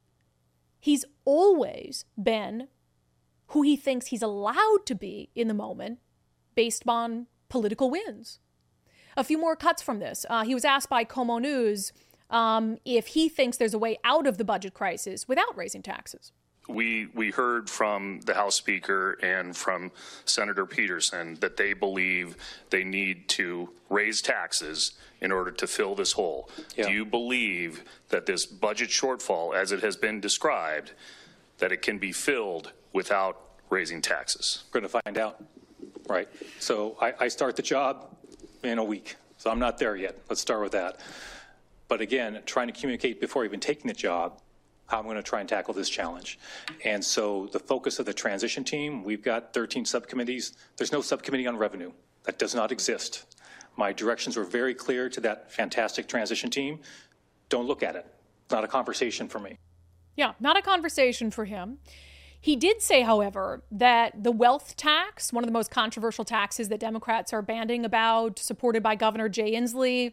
He's always been who he thinks he's allowed to be in the moment based on political wins. A few more cuts from this. Uh, he was asked by Como News um, if he thinks there's a way out of the budget crisis without raising taxes. We we heard from the House Speaker and from Senator Peterson that they believe they need to raise taxes in order to fill this hole. Yeah. Do you believe that this budget shortfall, as it has been described, that it can be filled without raising taxes? We're going to find out, right? So I, I start the job in a week, so I'm not there yet. Let's start with that. But again, trying to communicate before even taking the job how I'm going to try and tackle this challenge. And so the focus of the transition team, we've got thirteen subcommittees. There's no subcommittee on revenue. That does not exist. My directions were very clear to that fantastic transition team. Don't look at it. It's not a conversation for me. Yeah, not a conversation for him. He did say, however, that the wealth tax, one of the most controversial taxes that Democrats are banding about, supported by Governor Jay Inslee,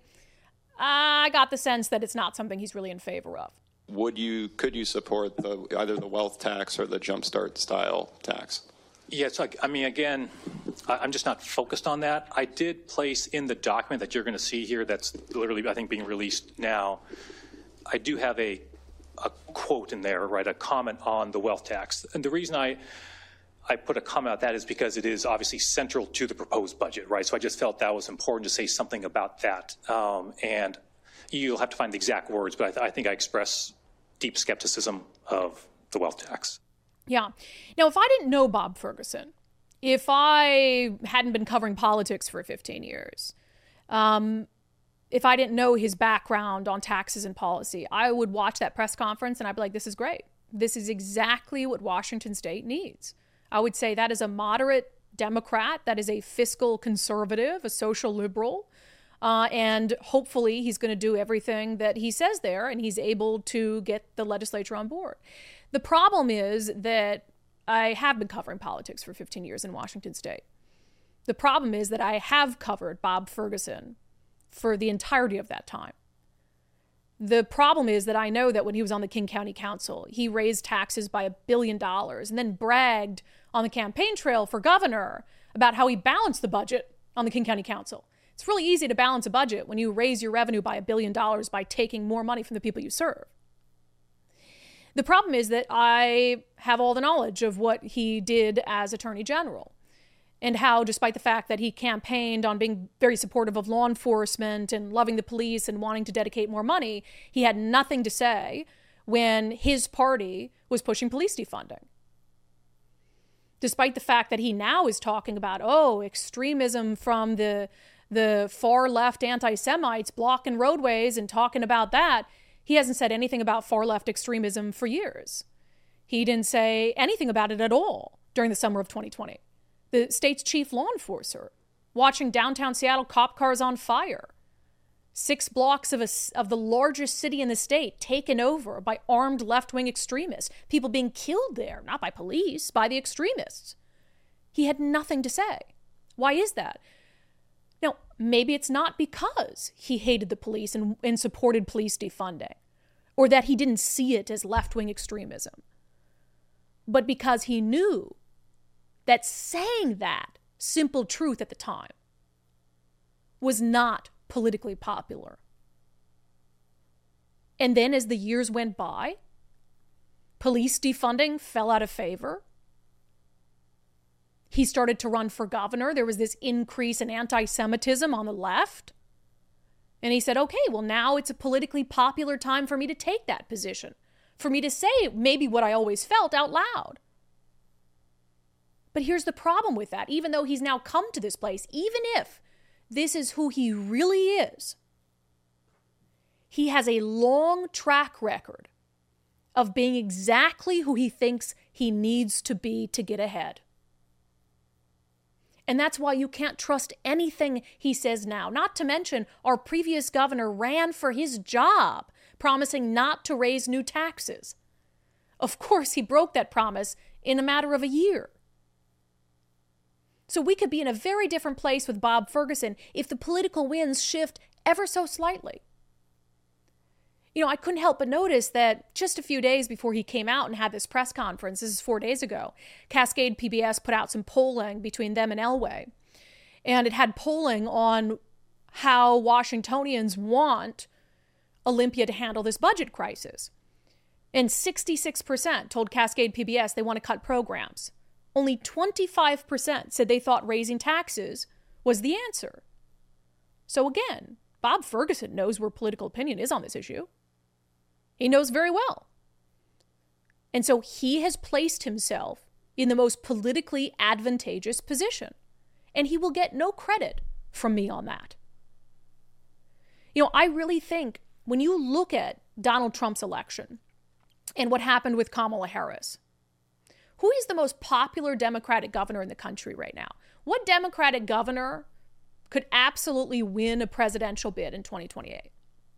I got the sense that it's not something he's really in favor of. Would you, could you support the, either the wealth tax or the Jumpstart style tax? Yes, I, I mean, again, I, I'm just not focused on that. I did place in the document that you're going to see here that's literally, I think, being released now, I do have a, a quote in there, right, a comment on the wealth tax. And the reason I, I put a comment on that is because it is obviously central to the proposed budget, right? So I just felt that was important to say something about that. Um, and you'll have to find the exact words, but I, th- I think I express deep skepticism of the wealth tax. Yeah. Now, if I didn't know Bob Ferguson, if I hadn't been covering politics for fifteen years, um, if I didn't know his background on taxes and policy, I would watch that press conference and I'd be like, this is great. This is exactly what Washington State needs. I would say that is a moderate Democrat, that is a fiscal conservative, a social liberal. Uh, and hopefully he's going to do everything that he says there and he's able to get the legislature on board. The problem is that I have been covering politics for fifteen years in Washington State. The problem is that I have covered Bob Ferguson for the entirety of that time. The problem is that I know that when he was on the King County Council, he raised taxes by a billion dollars and then bragged on the campaign trail for governor about how he balanced the budget on the King County Council. It's really easy to balance a budget when you raise your revenue by a billion dollars by taking more money from the people you serve. The problem is that I have all the knowledge of what he did as Attorney General and how, despite the fact that he campaigned on being very supportive of law enforcement and loving the police and wanting to dedicate more money, he had nothing to say when his party was pushing police defunding. Despite the fact that he now is talking about, oh, extremism from the the far left anti-Semites blocking roadways and talking about that, he hasn't said anything about far left extremism for years. He didn't say anything about it at all during the summer of twenty twenty. The state's chief law enforcer watching downtown Seattle cop cars on fire, Six blocks of, a, of the largest city in the state taken over by armed left-wing extremists. People being killed there, not by police, by the extremists. He had nothing to say. Why is that? Now, maybe it's not because he hated the police and, and supported police defunding, or that he didn't see it as left-wing extremism, but because he knew that saying that simple truth at the time was not politically popular. And then as the years went by, police defunding fell out of favor. He started to run for governor. There was this increase in anti-Semitism on the left. And he said, okay, well, now it's a politically popular time for me to take that position, for me to say maybe what I always felt out loud. But here's the problem with that. Even though he's now come to this place, even if this is who he really is, he has a long track record of being exactly who he thinks he needs to be to get ahead. And that's why you can't trust anything he says now. Not to mention, our previous governor ran for his job, promising not to raise new taxes. Of course, he broke that promise in a matter of a year. So we could be in a very different place with Bob Ferguson if the political winds shift ever so slightly. You know, I couldn't help but notice that just a few days before he came out and had this press conference, this is four days ago, Cascade P B S put out some polling between them and Elway. And it had polling on how Washingtonians want Olympia to handle this budget crisis. And sixty-six percent told Cascade P B S they want to cut programs. Only twenty-five percent said they thought raising taxes was the answer. So again, Bob Ferguson knows where political opinion is on this issue. He knows very well. And so he has placed himself in the most politically advantageous position. And he will get no credit from me on that. You know, I really think when you look at Donald Trump's election and what happened with Kamala Harris, who is the most popular Democratic governor in the country right now? What Democratic governor could absolutely win a presidential bid in twenty twenty-eight?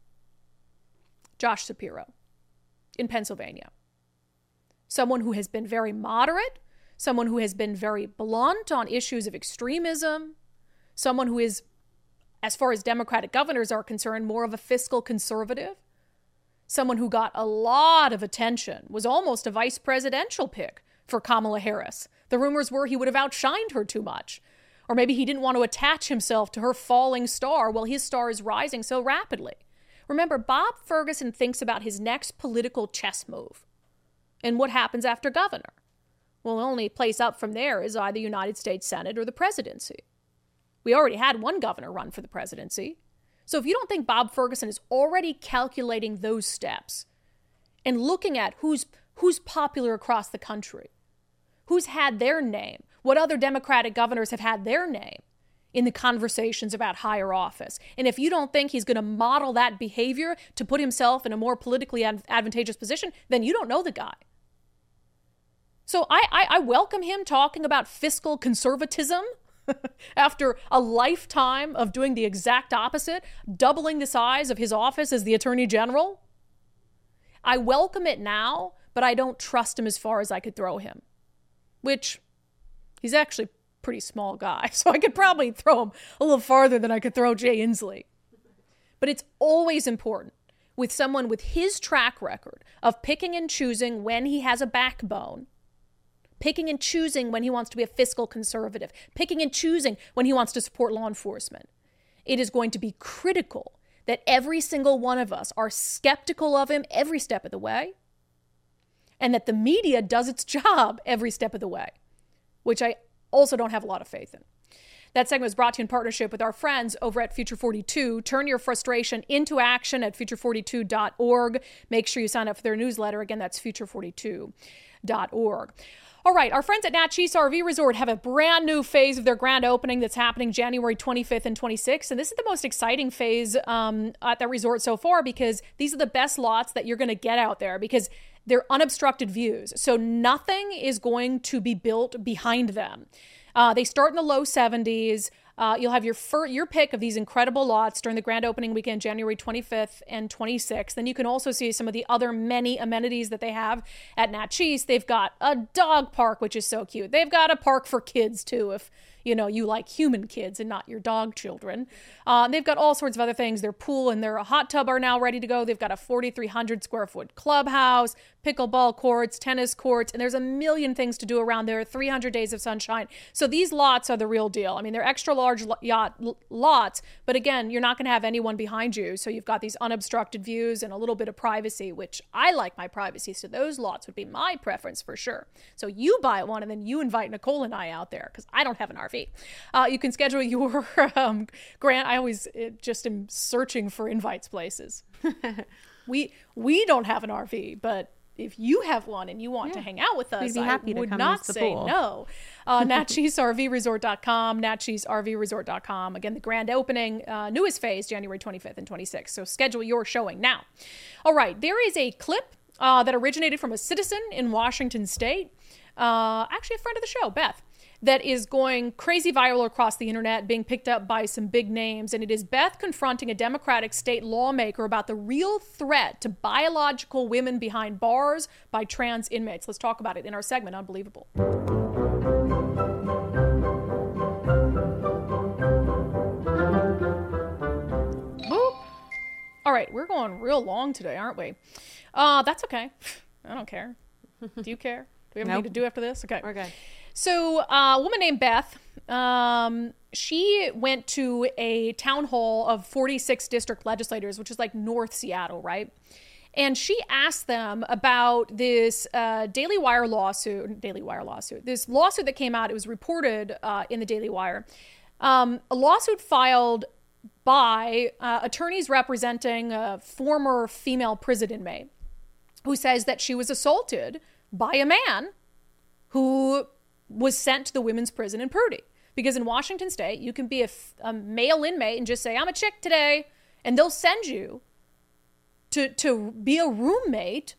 Josh Shapiro in Pennsylvania. Someone who has been very moderate, someone who has been very blunt on issues of extremism, someone who is, as far as Democratic governors are concerned, more of a fiscal conservative, someone who got a lot of attention, was almost a vice presidential pick for Kamala Harris. The rumors were he would have outshined her too much. Or maybe he didn't want to attach himself to her falling star while his star is rising so rapidly. Remember, Bob Ferguson thinks about his next political chess move. And what happens after governor? Well, the only place up from there is either United States Senate or the presidency. We already had one governor run for the presidency. So if you don't think Bob Ferguson is already calculating those steps and looking at who's who's popular across the country, who's had their name, what other Democratic governors have had their name in the conversations about higher office. And if you don't think he's going to model that behavior to put himself in a more politically advantageous position, then you don't know the guy. So I, I, I welcome him talking about fiscal conservatism after a lifetime of doing the exact opposite, doubling the size of his office as the Attorney General. I welcome it now, but I don't trust him as far as I could throw him. Which, he's actually a pretty small guy, so I could probably throw him a little farther than I could throw Jay Inslee. But it's always important with someone with his track record of picking and choosing when he has a backbone, picking and choosing when he wants to be a fiscal conservative, picking and choosing when he wants to support law enforcement. It is going to be critical that every single one of us are skeptical of him every step of the way, and that the media does its job every step of the way, which I also don't have a lot of faith in. That segment was brought to you in partnership with our friends over at Future forty-two. Turn your frustration into action at future forty-two dot org. Make sure you sign up for their newsletter. Again, that's future forty-two dot org. All right, our friends at Natchez R V Resort have a brand new phase of their grand opening that's happening January twenty-fifth and twenty-sixth. And this is the most exciting phase um, at the resort so far, because these are the best lots that you're going to get out there, because they're unobstructed views. So nothing is going to be built behind them. Uh, they start in the low seventies. Uh, you'll have your fir- your pick of these incredible lots during the grand opening weekend, January twenty-fifth and twenty-sixth. Then you can also see some of the other many amenities that they have at Natchez. They've got a dog park, which is so cute. They've got a park for kids, too, if you know, you like human kids and not your dog children. Uh, they've got all sorts of other things. Their pool and their hot tub are now ready to go. They've got a forty-three hundred square foot clubhouse, pickleball courts, tennis courts, and there's a million things to do around there. three hundred days of sunshine. So these lots are the real deal. I mean, they're extra large yacht lots, but again, you're not going to have anyone behind you. So you've got these unobstructed views and a little bit of privacy, which I like my privacy. So those lots would be my preference for sure. So you buy one and then you invite Nicole and I out there because I don't have an R V. Uh, you can schedule your um, grant. I always it, just am searching for invites places. we we don't have an R V, but if you have one and you want yeah. to hang out with us, We'd be happy I to would come not use the say pool. no. Uh, Natchez R V Resort dot com, Natchez R V Resort dot com. Again, the grand opening, uh, newest phase, January twenty-fifth and twenty-sixth. So schedule your showing now. All right, there is a clip uh, that originated from a citizen in Washington State, uh, actually a friend of the show, Beth, that is going crazy viral across the internet, being picked up by some big names. And it is Beth confronting a Democratic state lawmaker about the real threat to biological women behind bars by trans inmates. Let's talk about it in our segment, Unbelievable. Boop. All right, we're going real long today, aren't we? Uh, that's okay. I don't care. Do you care? Do we have anything nope. to do after this? Okay. Okay. So uh, a woman named Beth, um, she went to a town hall of forty-six district legislators, which is like North Seattle, right? And she asked them about this uh, Daily Wire lawsuit, Daily Wire lawsuit, this lawsuit that came out. It was reported uh, in the Daily Wire, um, a lawsuit filed by uh, attorneys representing a former female prison inmate who says that she was assaulted by a man who was sent to the women's prison in Purdy. Because in Washington State, you can be a, f- a male inmate and just say, I'm a chick today, and they'll send you to to be a roommate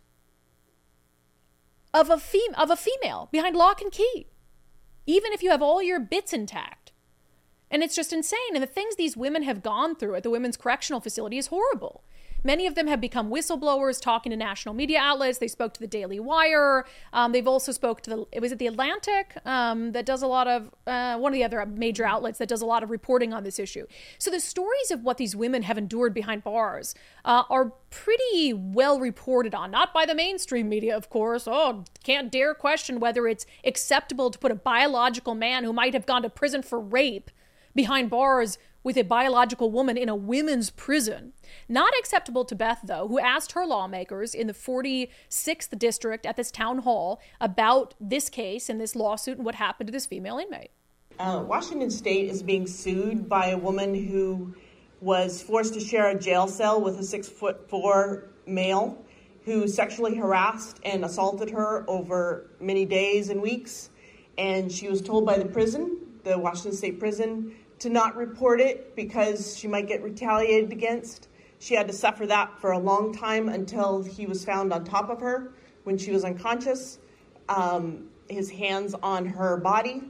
of a, fem- of a female behind lock and key, even if you have all your bits intact. And it's just insane. And the things these women have gone through at the women's correctional facility is horrible. Many of them have become whistleblowers, talking to national media outlets. They spoke to the Daily Wire. Um, they've also spoke to the, it was it the Atlantic um, that does a lot of, uh, one of the other major outlets that does a lot of reporting on this issue. So the stories of what these women have endured behind bars uh, are pretty well reported on, not by the mainstream media, of course. Oh, can't dare question whether it's acceptable to put a biological man who might have gone to prison for rape behind bars with a biological woman in a women's prison. Not acceptable to Beth, though, who asked her lawmakers in the forty-sixth district at this town hall about this case and this lawsuit and what happened to this female inmate. Uh, Washington State is being sued by a woman who was forced to share a jail cell with a six foot four male who sexually harassed and assaulted her over many days and weeks. And she was told by the prison, the Washington State prison, to not report it because she might get retaliated against. She had to suffer that for a long time until he was found on top of her when she was unconscious, um, his hands on her body,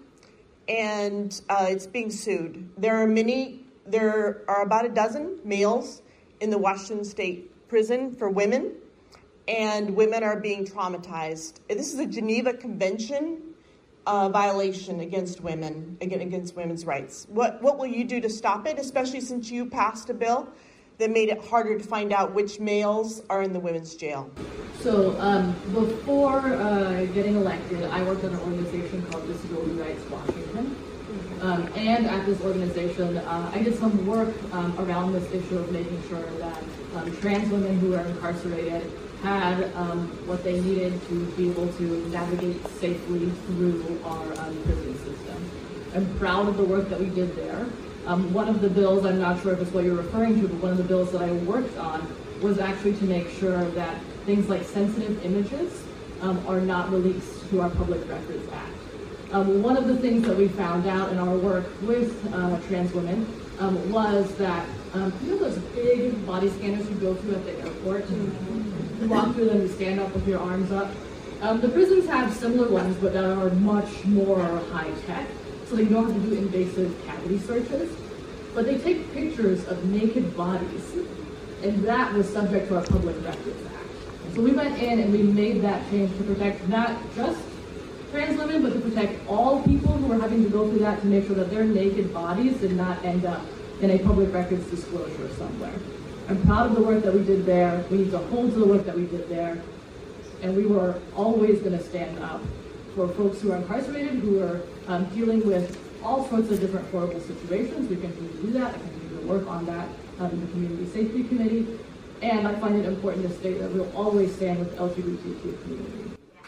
and uh, it's being sued. There are many, there are about a dozen males in the Washington State prison for women, and women are being traumatized. This is a Geneva Convention Uh, violation against women, again, against women's rights. What what will you do to stop it, especially since you passed a bill that made it harder to find out which males are in the women's jail? So um, before uh, getting elected, I worked at an organization called Disability Rights Washington. Um, and at this organization, uh, I did some work um, around this issue of making sure that um, trans women who are incarcerated had um, what they needed to be able to navigate safely through our um, prison system. I'm proud of the work that we did there. Um, one of the bills, I'm not sure if it's what you're referring to, but one of the bills that I worked on was actually to make sure that things like sensitive images um, are not released to our Public Records Act. Um, one of the things that we found out in our work with uh, trans women um, was that, um, you know those big body scanners you go through at the airport? You walk through them, you stand up with your arms up. Um, the prisons have similar ones, but that are much more high-tech. so they don't have to do invasive cavity searches. But they take pictures of naked bodies, and that was subject to our Public Records Act. So we went in and we made that change to protect not just trans women, but to protect all people who are having to go through that, to make sure that their naked bodies did not end up in a public records disclosure somewhere. I'm proud of the work that we did there. We need to hold to the work that we did there. And we were always going to stand up for folks who are incarcerated, who are um, dealing with all sorts of different horrible situations. We continue to do that. I continue to work on that um, in the Community Safety Committee. And I find it important to state that we'll always stand with the L G B T Q community.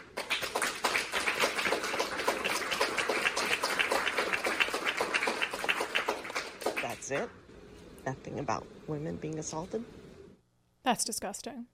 That's it? Nothing about women being assaulted? That's disgusting.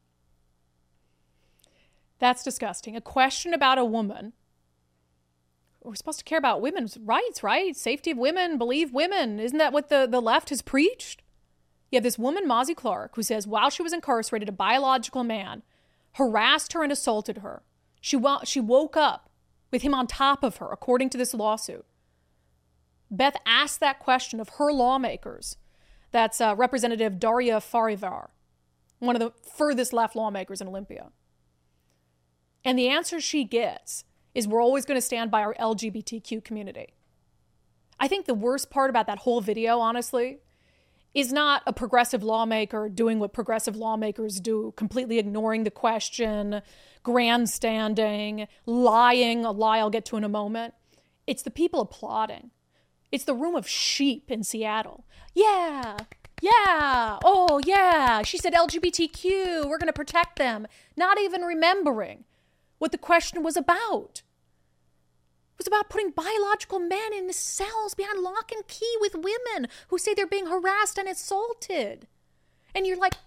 That's disgusting. A question about a woman. We're supposed to care about women's rights, right? Safety of women, believe women. Isn't that what the, the left has preached? You have this woman, Mozzie Clark, who says while she was incarcerated, a biological man harassed her and assaulted her. She, wo- she woke up with him on top of her, according to this lawsuit. Beth asked that question of her lawmakers. That's uh, Representative Daria Farivar, one of the furthest left lawmakers in Olympia. And the answer she gets is we're always going to stand by our L G B T Q community. I think the worst part about that whole video, honestly, is not a progressive lawmaker doing what progressive lawmakers do, completely ignoring the question, grandstanding, lying, a lie I'll get to in a moment. It's the people applauding. It's the room of sheep in Seattle. Yeah, yeah, oh yeah, she said L G B T Q, we're going to protect them. Not even remembering what the question was about. It was about putting biological men in the cells behind lock and key with women who say they're being harassed and assaulted. And you're like,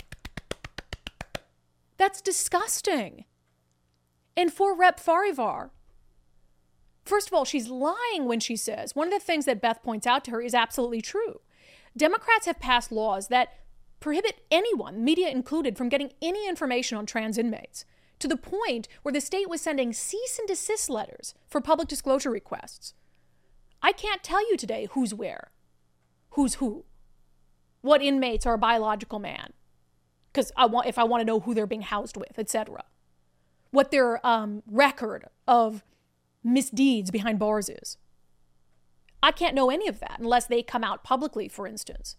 that's disgusting. And for Rep Farivar, first of all, she's lying when she says, one of the things that Beth points out to her is absolutely true. Democrats have passed laws that prohibit anyone, media included, from getting any information on trans inmates, to the point where the state was sending cease and desist letters for public disclosure requests. I can't tell you today who's where, who's who, what inmates are a biological man, because I want if I want to know who they're being housed with, et cetera. What their um, record of misdeeds behind bars is. I can't know any of that unless they come out publicly, for instance.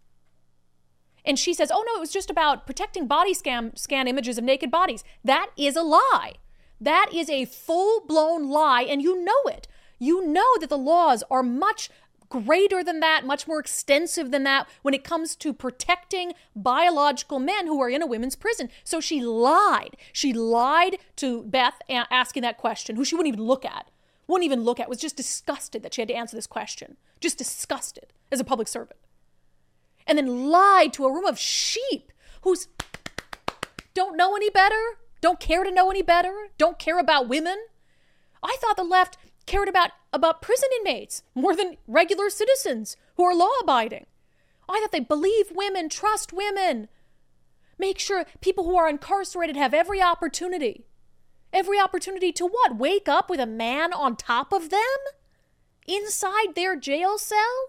And she says, oh no, it was just about protecting body scan, scan images of naked bodies. That is a lie. That is a full-blown lie, and you know it. You know that the laws are much greater than that, much more extensive than that when it comes to protecting biological men who are in a women's prison. So she lied. She lied to Beth asking that question, who she wouldn't even look at. Wouldn't even look at, was just disgusted that she had to answer this question. Just disgusted as a public servant. And then lied to a room of sheep who's don't know any better, don't care to know any better, don't care about women. I thought the left cared about, about prison inmates more than regular citizens who are law-abiding. I thought they believe women, trust women, make sure people who are incarcerated have every opportunity. Every opportunity to what? Wake up with a man on top of them? Inside their jail cell?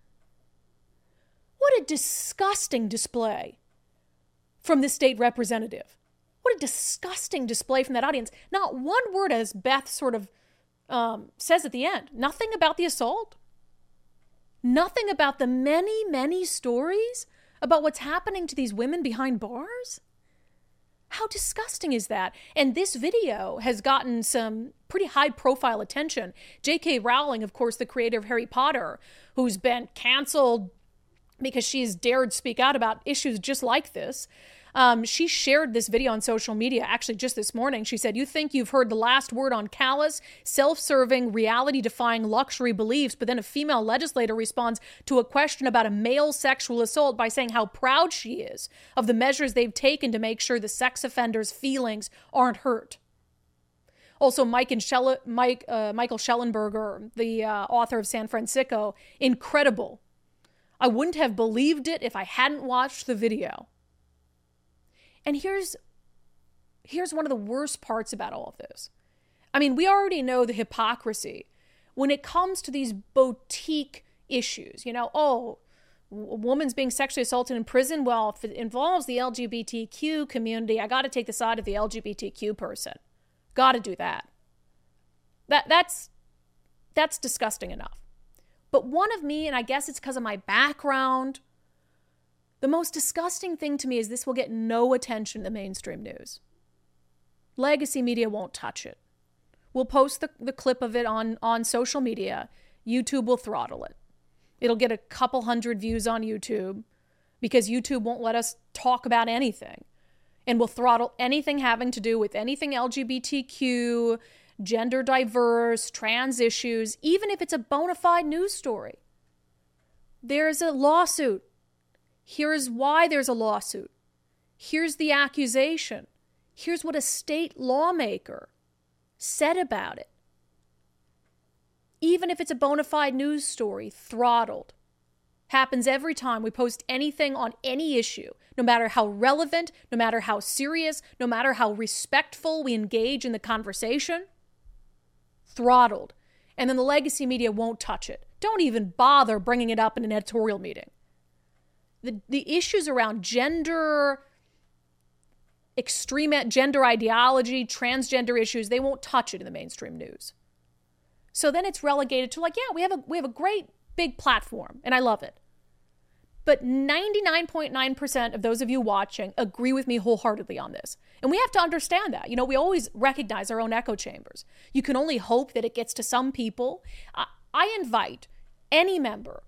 What a disgusting display from the state representative. What a disgusting display from that audience. Not one word, as Beth sort of um, says at the end. Nothing about the assault. Nothing about the many, many stories about what's happening to these women behind bars. How disgusting is that? And this video has gotten some pretty high-profile attention. J K Rowling, of course, the creator of Harry Potter, who's been canceled because she's dared speak out about issues just like this. Um, she shared this video on social media, actually just this morning. She said, you think you've heard the last word on callous, self-serving, reality-defying luxury beliefs, but then a female legislator responds to a question about a male sexual assault by saying how proud she is of the measures they've taken to make sure the sex offender's feelings aren't hurt. Also, Mike and Shell- Mike, uh, Michael Schellenberger, the uh, author of San Francisco, incredible. I wouldn't have believed it if I hadn't watched the video. And here's, here's one of the worst parts about all of this. I mean, we already know the hypocrisy when it comes to these boutique issues, you know, oh, a woman's being sexually assaulted in prison. Well, if it involves the L G B T Q community, I got to take the side of the L G B T Q person. Got to do that. That that's that's disgusting enough. But one of me, and I guess it's because of my background, the most disgusting thing to me is this will get no attention in the mainstream news. Legacy media won't touch it. We'll post the, the clip of it on, on social media. YouTube will throttle it. It'll get a couple hundred views on YouTube because YouTube won't let us talk about anything. And will throttle anything having to do with anything L G B T Q, gender diverse, trans issues, even if it's a bona fide news story. There's a lawsuit. Here's why there's a lawsuit. Here's the accusation. Here's what a state lawmaker said about it. Even if it's a bona fide news story, throttled. Happens every time we post anything on any issue, no matter how relevant, no matter how serious, no matter how respectful we engage in the conversation. Throttled. And then the legacy media won't touch it. Don't even bother bringing it up in an editorial meeting. The, the issues around gender, extreme gender ideology, transgender issues, they won't touch it in the mainstream news. So then it's relegated to like, yeah, we have a we have a great big platform and I love it. But ninety-nine point nine percent of those of you watching agree with me wholeheartedly on this. And we have to understand that. You know, we always recognize our own echo chambers. You can only hope that it gets to some people. I, I invite any member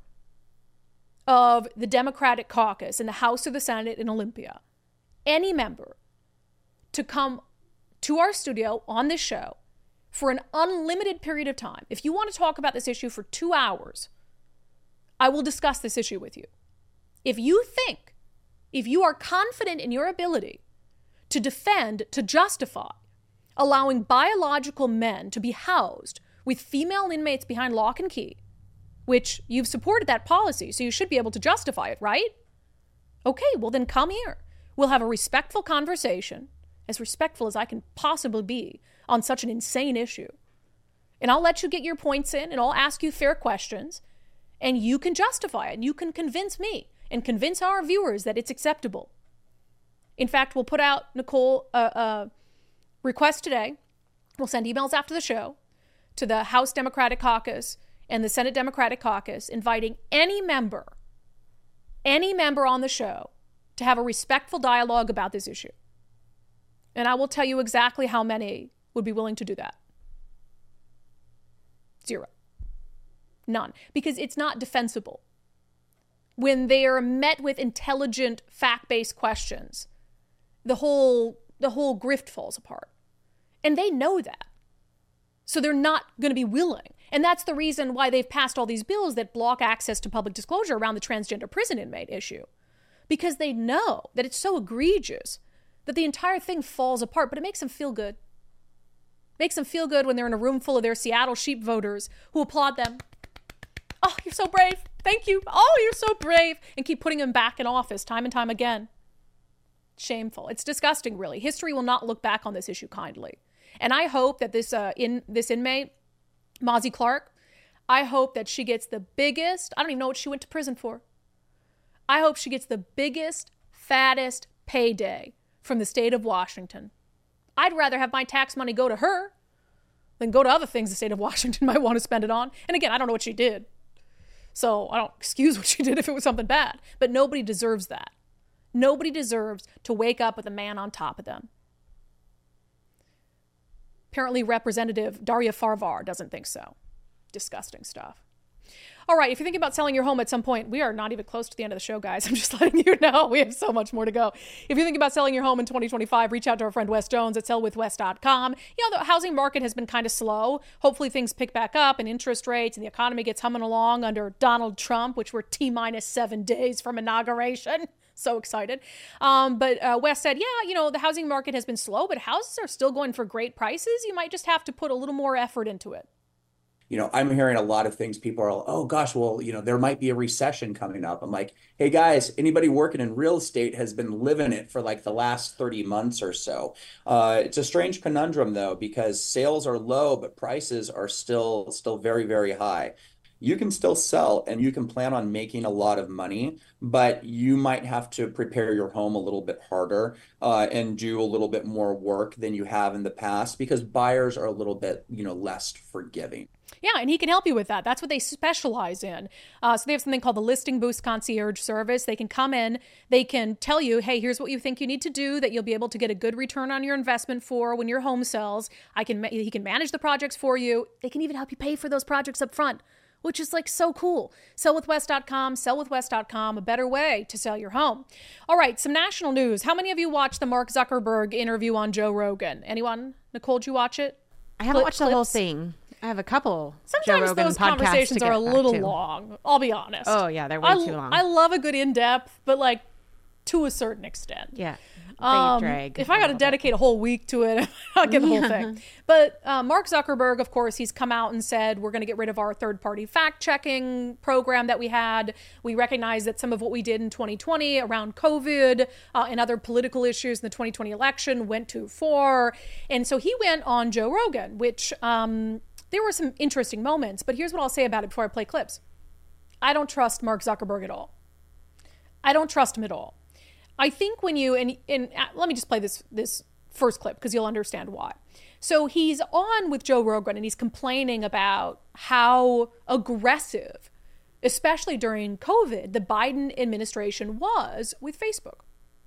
of the Democratic caucus in the House or the Senate in Olympia, any member, to come to our studio on this show for an unlimited period of time. If you want to talk about this issue for two hours, I will discuss this issue with you. If you think, if you are confident in your ability to defend, to justify allowing biological men to be housed with female inmates behind lock and key, which you've supported that policy, so you should be able to justify it, right? Okay, well then come here. We'll have a respectful conversation, as respectful as I can possibly be on such an insane issue. And I'll let you get your points in, and I'll ask you fair questions, and you can justify it, and you can convince me and convince our viewers that it's acceptable. In fact, we'll put out, Nicole, a uh, uh, request today. We'll send emails after the show to the House Democratic Caucus and the Senate Democratic Caucus, inviting any member, any member on the show to have a respectful dialogue about this issue. And I will tell you exactly how many would be willing to do that. Zero. None. Because it's not defensible. When they are met with intelligent, fact-based questions, the whole, the whole grift falls apart. And they know that. So they're not going to be willing. And that's the reason why they've passed all these bills that block access to public disclosure around the transgender prison inmate issue. Because they know that it's so egregious that the entire thing falls apart, but it makes them feel good. Makes them feel good when they're in a room full of their Seattle sheep voters who applaud them. Oh, you're so brave. Thank you. Oh, you're so brave. And keep putting them back in office time and time again. Shameful. It's disgusting, really. History will not look back on this issue kindly. And I hope that this uh, in this inmate, Mozzie Clark, I hope that she gets the biggest, I don't even know what she went to prison for. I hope she gets the biggest, fattest payday from the state of Washington. I'd rather have my tax money go to her than go to other things the state of Washington might want to spend it on. And again, I don't know what she did. So I don't excuse what she did if it was something bad. But nobody deserves that. Nobody deserves to wake up with a man on top of them. Apparently Representative Daria Farvar doesn't think so. Disgusting stuff. All right, if you're thinking about selling your home at some point, we are not even close to the end of the show, guys. I'm just letting you know we have so much more to go. If you're thinking about selling your home in twenty twenty-five, reach out to our friend Wes Jones at sell with wes dot com. You know, the housing market has been kind of slow. Hopefully things pick back up and interest rates and the economy gets humming along under Donald Trump, which we're T minus seven days from inauguration. So excited. Um, but uh, Wes said, yeah, you know, the housing market has been slow, but houses are still going for great prices. You might just have to put a little more effort into it. you know, I'm hearing a lot of things. People are, oh gosh, well, you know, there might be a recession coming up. I'm like, hey guys, anybody working in real estate has been living it for like the last thirty months or so. Uh, it's a strange conundrum though, because sales are low, but prices are still still very, very high. You can still sell and you can plan on making a lot of money, but you might have to prepare your home a little bit harder uh, and do a little bit more work than you have in the past because buyers are a little bit, you know, less forgiving. Yeah, and he can help you with that. That's what they specialize in. Uh, so they have something called the Listing Boost Concierge Service. They can come in, they can tell you, hey, here's what you think you need to do that you'll be able to get a good return on your investment for when your home sells. I can, he can manage the projects for you. They can even help you pay for those projects up front, which is like so cool. sell with wes dot com, sell with wes dot com, a better way to sell your home. All right, some national news. How many of you watched the Mark Zuckerberg interview on Joe Rogan? Anyone? Nicole, did you watch it? I haven't Cl- watched clips? the whole thing. I have a couple Sometimes Joe Rogan those podcasts conversations to get are a back little to. long, I'll be honest. Oh, yeah, they're way I, too long. I love a good in-depth, but like to a certain extent. Yeah. Um, drag if I got to dedicate a whole week to it, I'll get the whole thing. But uh, Mark Zuckerberg, of course, he's come out and said, we're going to get rid of our third-party fact-checking program that we had. We recognize that some of what we did in twenty twenty around COVID uh, and other political issues in the twenty twenty election went too far. And so he went on Joe Rogan, which um, there were some interesting moments. But here's what I'll say about it before I play clips. I don't trust Mark Zuckerberg at all. I don't trust him at all. I think when you, and, and let me just play this this first clip because you'll understand why. So he's on with Joe Rogan and he's complaining about how aggressive, especially during COVID, the Biden administration was with Facebook.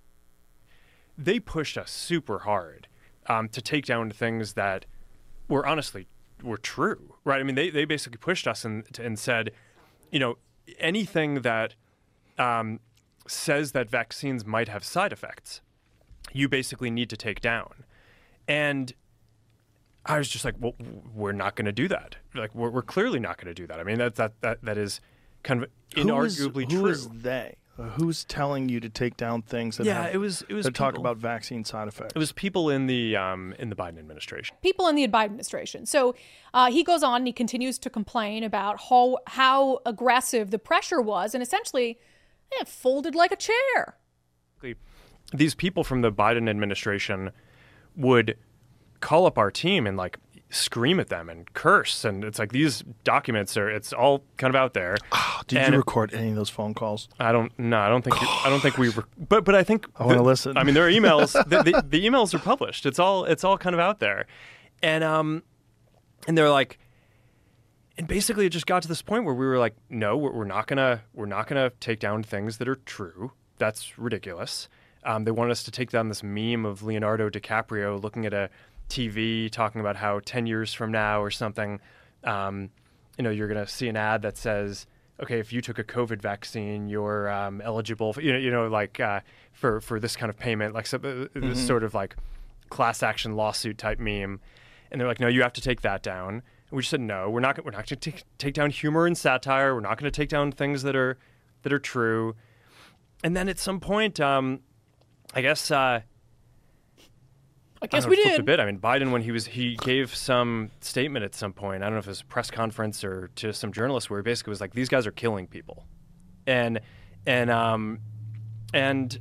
They pushed us super hard um, to take down things that were honestly were true, right? I mean, they, they basically pushed us and, and said, you know, anything that um, says that vaccines might have side effects, you basically need to take down. And I was just like, well, we're not going to do that. Like, we're, we're clearly not going to do that. I mean, that, that, that, that is kind of inarguably who is, who true. is they? Who's telling you to take down things that Yeah, have, it was it was that talk people. about vaccine side effects? It was people in the um, in the Biden administration. People in the Biden administration. So uh, he goes on and he continues to complain about how, how aggressive the pressure was and essentially it folded like a chair. These people from the Biden administration would call up our team and like scream at them and curse. And it's like these documents are, it's all kind of out there. Oh, did and you record any of those phone calls? I don't, no, I don't think, we, I don't think we, were, but, but I think, I want to the, listen. I mean, there are emails, the, the, the emails are published. It's all, it's all kind of out there. And, um, and they're like, and basically it just got to this point where we were like, no, we're, we're not gonna, we're not gonna take down things that are true. That's ridiculous. Um, they wanted us to take down this meme of Leonardo DiCaprio looking at a T V talking about how ten years from now or something, um, you know, you're going to see an ad that says, okay, if you took a COVID vaccine, you're um, eligible for, you know, you know, like uh, for, for this kind of payment, like so, uh, Mm-hmm. this sort of like class action lawsuit type meme. And they're like, no, you have to take that down. And we just said, no, we're not, we're not going to take down humor and satire. We're not going to take down things that are, that are true. And then at some point, um, I guess, uh, I guess I we flipped did. a bit. I mean, Biden, when he was, he gave some statement at some point. I don't know if it was a press conference or to some journalists, where he basically was like, "These guys are killing people," and and um and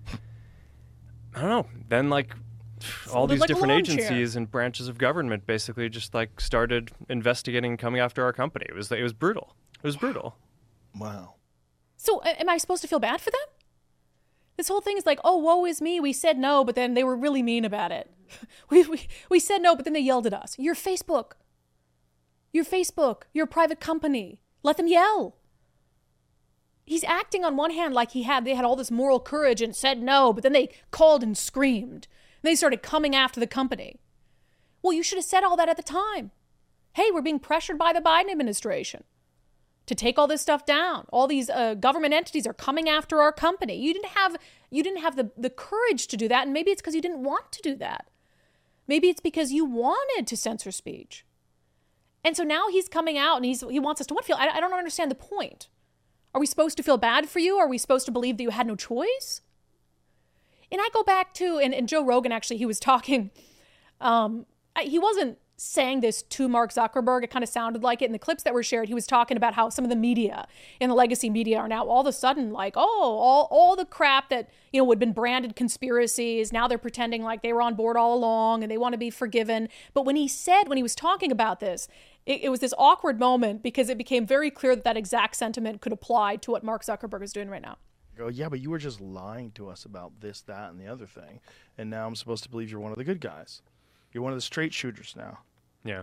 I don't know. Then like all Folded these like a different lawn chair. agencies and branches of government basically just like started investigating and coming after our company. It was it was brutal. It was brutal. Wow. So uh, am I supposed to feel bad for them? This whole thing is like, oh, woe is me. We said no, but then they were really mean about it. We, we, we said no, but then they yelled at us. You're Facebook. You're Facebook. You're a private company. Let them yell. He's acting on one hand like he had, they had all this moral courage and said no, but then they called and screamed. And they started coming after the company. Well, you should have said all that at the time. Hey, we're being pressured by the Biden administration to take all this stuff down. All these uh, government entities are coming after our company. You didn't have you didn't have the, the courage to do that, and maybe it's because you didn't want to do that. Maybe it's because you wanted to censor speech. And so now he's coming out and he's he wants us to what feel? I, I don't understand the point. Are we supposed to feel bad for you? Are we supposed to believe that you had no choice? And I go back to, and, and Joe Rogan actually, he was talking, um, he wasn't saying this to Mark Zuckerberg. It kind of sounded like it. In the clips that were shared, he was talking about how some of the media and the legacy media are now all of a sudden like, oh, all, all the crap that, you know, had been branded conspiracies. Now they're pretending like they were on board all along and they want to be forgiven. But when he said, when he was talking about this, it, it was this awkward moment because it became very clear that that exact sentiment could apply to what Mark Zuckerberg is doing right now. Go, yeah, but you were just lying to us about this, that, and the other thing. And now I'm supposed to believe you're one of the good guys. You're one of the straight shooters now. Yeah.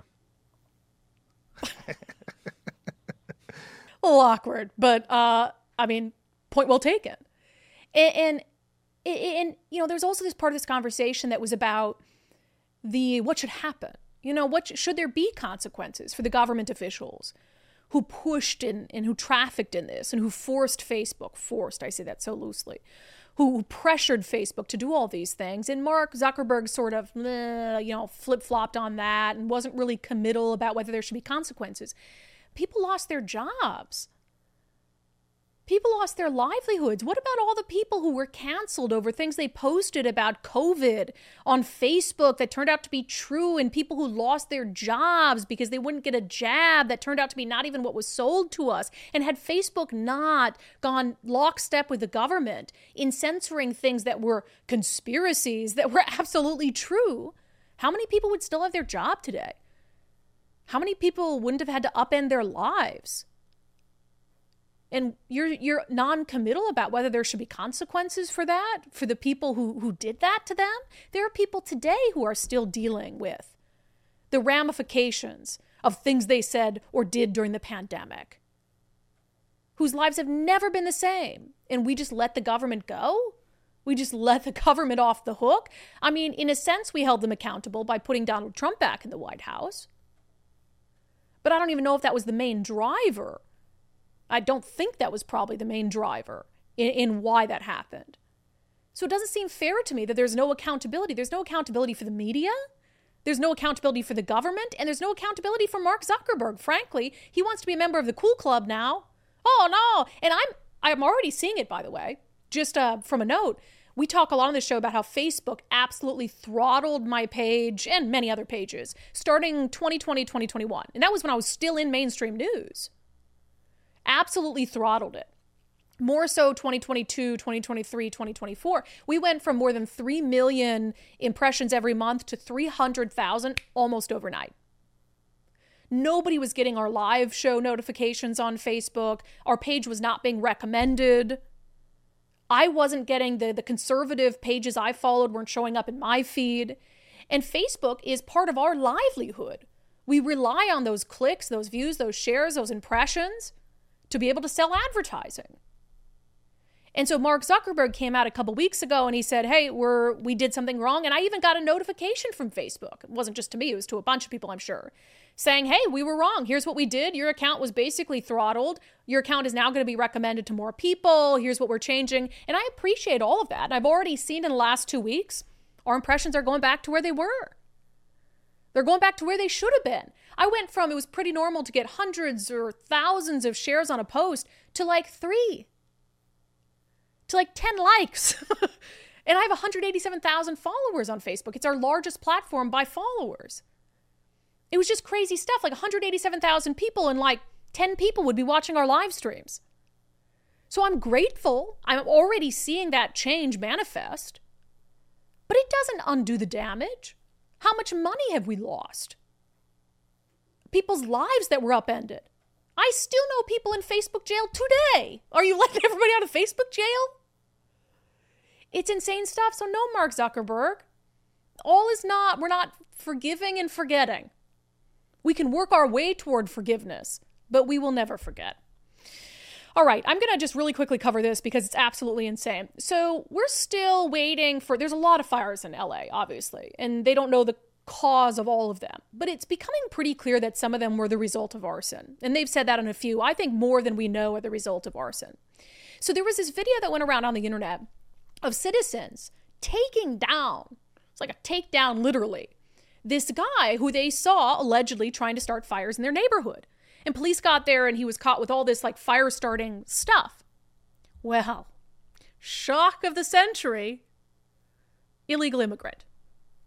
A little awkward, but uh, I mean, point well taken. And, and, and, you know, there's also this part of this conversation that was about the what should happen. You know, what should there be consequences for the government officials who pushed in and who trafficked in this and who forced Facebook, forced, I say that so loosely, who pressured Facebook to do all these things. And Mark Zuckerberg sort of, eh, you know, flip-flopped on that and wasn't really committal about whether there should be consequences. People lost their jobs. People lost their livelihoods. What about all the people who were canceled over things they posted about COVID on Facebook that turned out to be true, and people who lost their jobs because they wouldn't get a jab that turned out to be not even what was sold to us? And had Facebook not gone lockstep with the government in censoring things that were conspiracies that were absolutely true, how many people would still have their job today? How many people wouldn't have had to upend their lives? And you're you're non-committal about whether there should be consequences for that, for the people who, who did that to them. There are people today who are still dealing with the ramifications of things they said or did during the pandemic, whose lives have never been the same. And we just let the government go? We just let the government off the hook? I mean, in a sense, we held them accountable by putting Donald Trump back in the White House. But I don't even know if that was the main driver. I don't think that was probably the main driver in, in why that happened. So it doesn't seem fair to me that there's no accountability. There's no accountability for the media. There's no accountability for the government. And there's no accountability for Mark Zuckerberg. Frankly, he wants to be a member of the cool club now. Oh, no. And I'm I'm already seeing it, by the way. Just uh, from a note, we talk a lot on this show about how Facebook absolutely throttled my page and many other pages starting twenty twenty, twenty twenty-one. And that was when I was still in mainstream news. Absolutely throttled it. More so twenty twenty-two, twenty twenty-three, twenty twenty-four. We went from more than three million impressions every month to three hundred thousand almost overnight. Nobody was getting our live show notifications on Facebook. Our page was not being recommended. I wasn't getting the, the conservative pages I followed weren't showing up in my feed. And Facebook is part of our livelihood. We rely on those clicks, those views, those shares, those impressions to be able to sell advertising. And so Mark Zuckerberg came out a couple weeks ago and he said, hey, we're, we did something wrong. And I even got a notification from Facebook. It wasn't just to me, it was to a bunch of people, I'm sure, saying, hey, we were wrong. Here's what we did. Your account was basically throttled. Your account is now going to be recommended to more people. Here's what we're changing. And I appreciate all of that. I've already seen in the last two weeks, our impressions are going back to where they were. They're going back to where they should have been. I went from, it was pretty normal to get hundreds or thousands of shares on a post to like three, to like ten likes. And I have one hundred eighty-seven thousand followers on Facebook. It's our largest platform by followers. It was just crazy stuff, like one hundred eighty-seven thousand people and like ten people would be watching our live streams. So I'm grateful. I'm already seeing that change manifest, but it doesn't undo the damage. How much money have we lost? People's lives that were upended. I still know people in Facebook jail today. Are you letting everybody out of Facebook jail? It's insane stuff. So no, Mark Zuckerberg. All is not, we're not forgiving and forgetting. We can work our way toward forgiveness, but we will never forget. All right, I'm going to just really quickly cover this because it's absolutely insane. So we're still waiting for, there's a lot of fires in L A, obviously, and they don't know the cause of all of them. But it's becoming pretty clear that some of them were the result of arson. And they've said that on a few. I think more than we know are the result of arson. So there was this video that went around on the internet of citizens taking down, it's like a takedown literally, this guy who they saw allegedly trying to start fires in their neighborhood. And police got there and he was caught with all this like fire starting stuff. Well, shock of the century, illegal immigrant.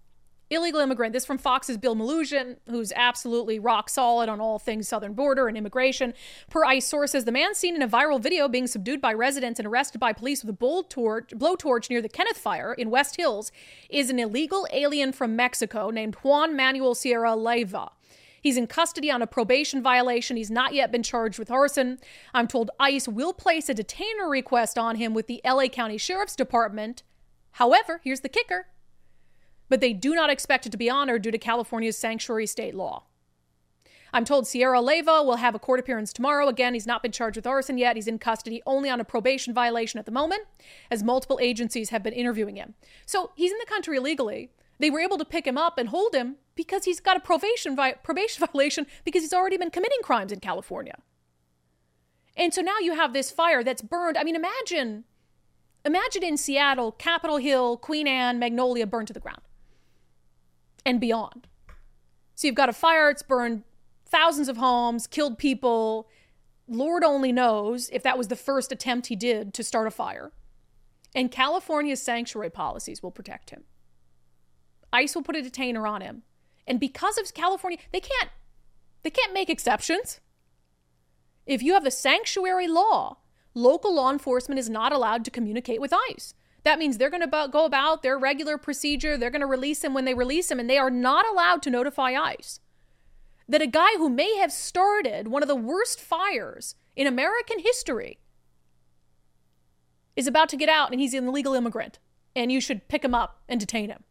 Illegal immigrant. This from Fox's Bill Malugin, who's absolutely rock solid on all things southern border and immigration. Per ICE sources, the man seen in a viral video being subdued by residents and arrested by police with a bowl torch, blowtorch near the Kenneth Fire in West Hills is an illegal alien from Mexico named Juan Manuel Sierra Leyva. He's in custody on a probation violation. He's not yet been charged with arson. I'm told ICE will place a detainer request on him with the L A County Sheriff's Department. However, here's the kicker. But they do not expect it to be honored due to California's sanctuary state law. I'm told Sierra Leyva will have a court appearance tomorrow. Again, he's not been charged with arson yet. He's in custody only on a probation violation at the moment, as multiple agencies have been interviewing him. So he's in the country illegally. They were able to pick him up and hold him because he's got a probation, vi- probation violation because he's already been committing crimes in California. And so now you have this fire that's burned. I mean, imagine, imagine in Seattle, Capitol Hill, Queen Anne, Magnolia burned to the ground. And beyond. So you've got a fire, it's burned thousands of homes, killed people. Lord only knows if that was the first attempt he did to start a fire. And California's sanctuary policies will protect him. ICE will put a detainer on him. And because of California, they can't, they can't make exceptions. If you have the sanctuary law, local law enforcement is not allowed to communicate with ICE. That means they're going to go about their regular procedure. They're going to release him when they release him, and they are not allowed to notify ICE that a guy who may have started one of the worst fires in American history is about to get out and he's an illegal immigrant, and you should pick him up and detain him.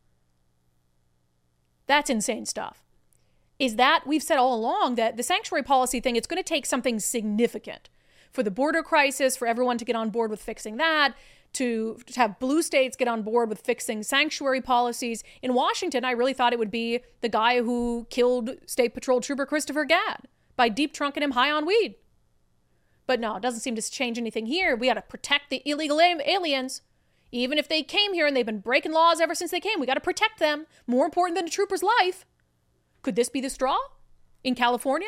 That's insane stuff. Is that, we've said all along that the sanctuary policy thing, it's going to take something significant for the border crisis, for everyone to get on board with fixing that, to, to have blue states get on board with fixing sanctuary policies. In Washington, I really thought it would be the guy who killed State Patrol Trooper Christopher Gadd by deep trunking him high on weed. But no, it doesn't seem to change anything here. We got to protect the illegal aliens. Even if they came here and they've been breaking laws ever since they came, we got to protect them. More important than a trooper's life. Could this be the straw in California?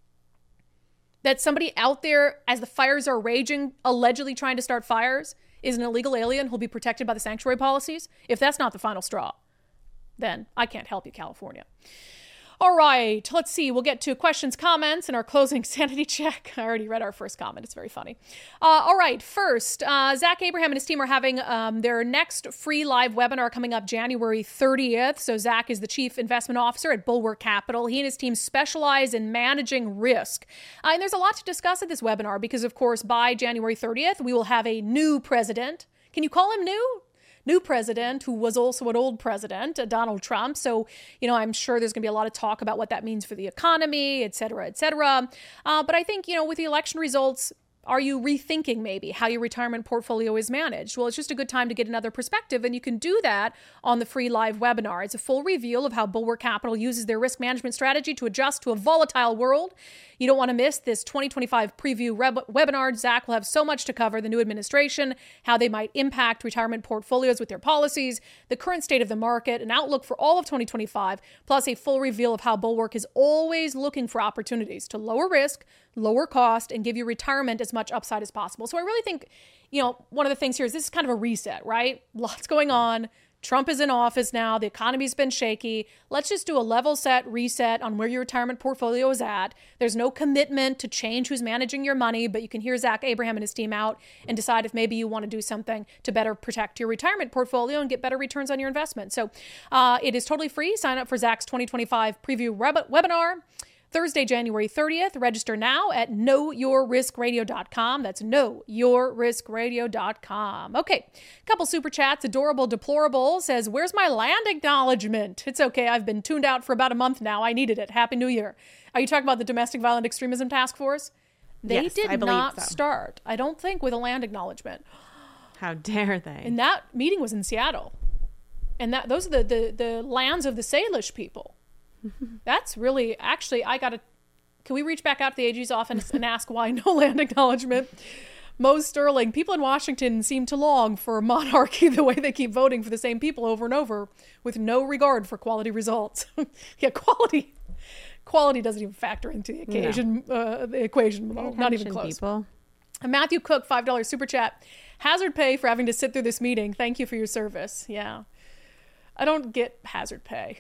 That somebody out there, as the fires are raging, allegedly trying to start fires, is an illegal alien who'll be protected by the sanctuary policies? If that's not the final straw, then I can't help you, California. All right, let's see. We'll get to questions, comments, and our closing sanity check. I already read our first comment. It's very funny. Uh, all right, first, uh, Zach Abraham and his team are having um, their next free live webinar coming up January thirtieth. So Zach is the Chief Investment Officer at Bulwark Capital. He and his team specialize in managing risk. Uh, and there's a lot to discuss at this webinar because, of course, by January thirtieth, we will have a new president. Can you call him new? New president who was also an old president, uh, Donald Trump. So, you know, I'm sure there's going to be a lot of talk about what that means for the economy, et cetera, et cetera. Uh, but I think, you know, with the election results, are you rethinking maybe how your retirement portfolio is managed? Well, it's just a good time to get another perspective, and you can do that on the free live webinar. It's a full reveal of how Bulwark Capital uses their risk management strategy to adjust to a volatile world. You don't want to miss this twenty twenty-five preview reb- webinar. Zach will have so much to cover: the new administration, how they might impact retirement portfolios with their policies, the current state of the market, an outlook for all of twenty twenty-five, plus a full reveal of how Bulwark is always looking for opportunities to lower risk, lower cost, and give you retirement as much upside as possible. So I really think, you know, one of the things here is this is kind of a reset, right? Lots going on. Trump is in office now. The economy's been shaky. Let's just do a level set reset on where your retirement portfolio is at. There's no commitment to change who's managing your money, but you can hear Zach Abraham and his team out and decide if maybe you want to do something to better protect your retirement portfolio and get better returns on your investment. So uh, it is totally free. Sign up for Zach's twenty twenty-five preview web- webinar. Thursday, January thirtieth. Register now at know your risk radio dot com. That's know your risk radio dot com. Okay, couple super chats. Adorable Deplorable says, where's my land acknowledgement? It's okay. I've been tuned out for about a month now. I needed it. Happy New Year. Are you talking about the Domestic Violent Extremism Task Force? They yes, did I believe not so. start, I don't think, with a land acknowledgement. How dare they? And that meeting was in Seattle. And that those are the, the, the lands of the Salish people. That's really, actually, I got to, can we reach back out to the A G's office and ask why no land acknowledgement? Mo Sterling, people in Washington seem to long for monarchy the way they keep voting for the same people over and over with no regard for quality results. Yeah, quality. Quality doesn't even factor into the occasion, no. uh, the equation below. Not even close. People. And Matthew Cook, five dollars super chat. Hazard pay for having to sit through this meeting. Thank you for your service. Yeah. I don't get hazard pay.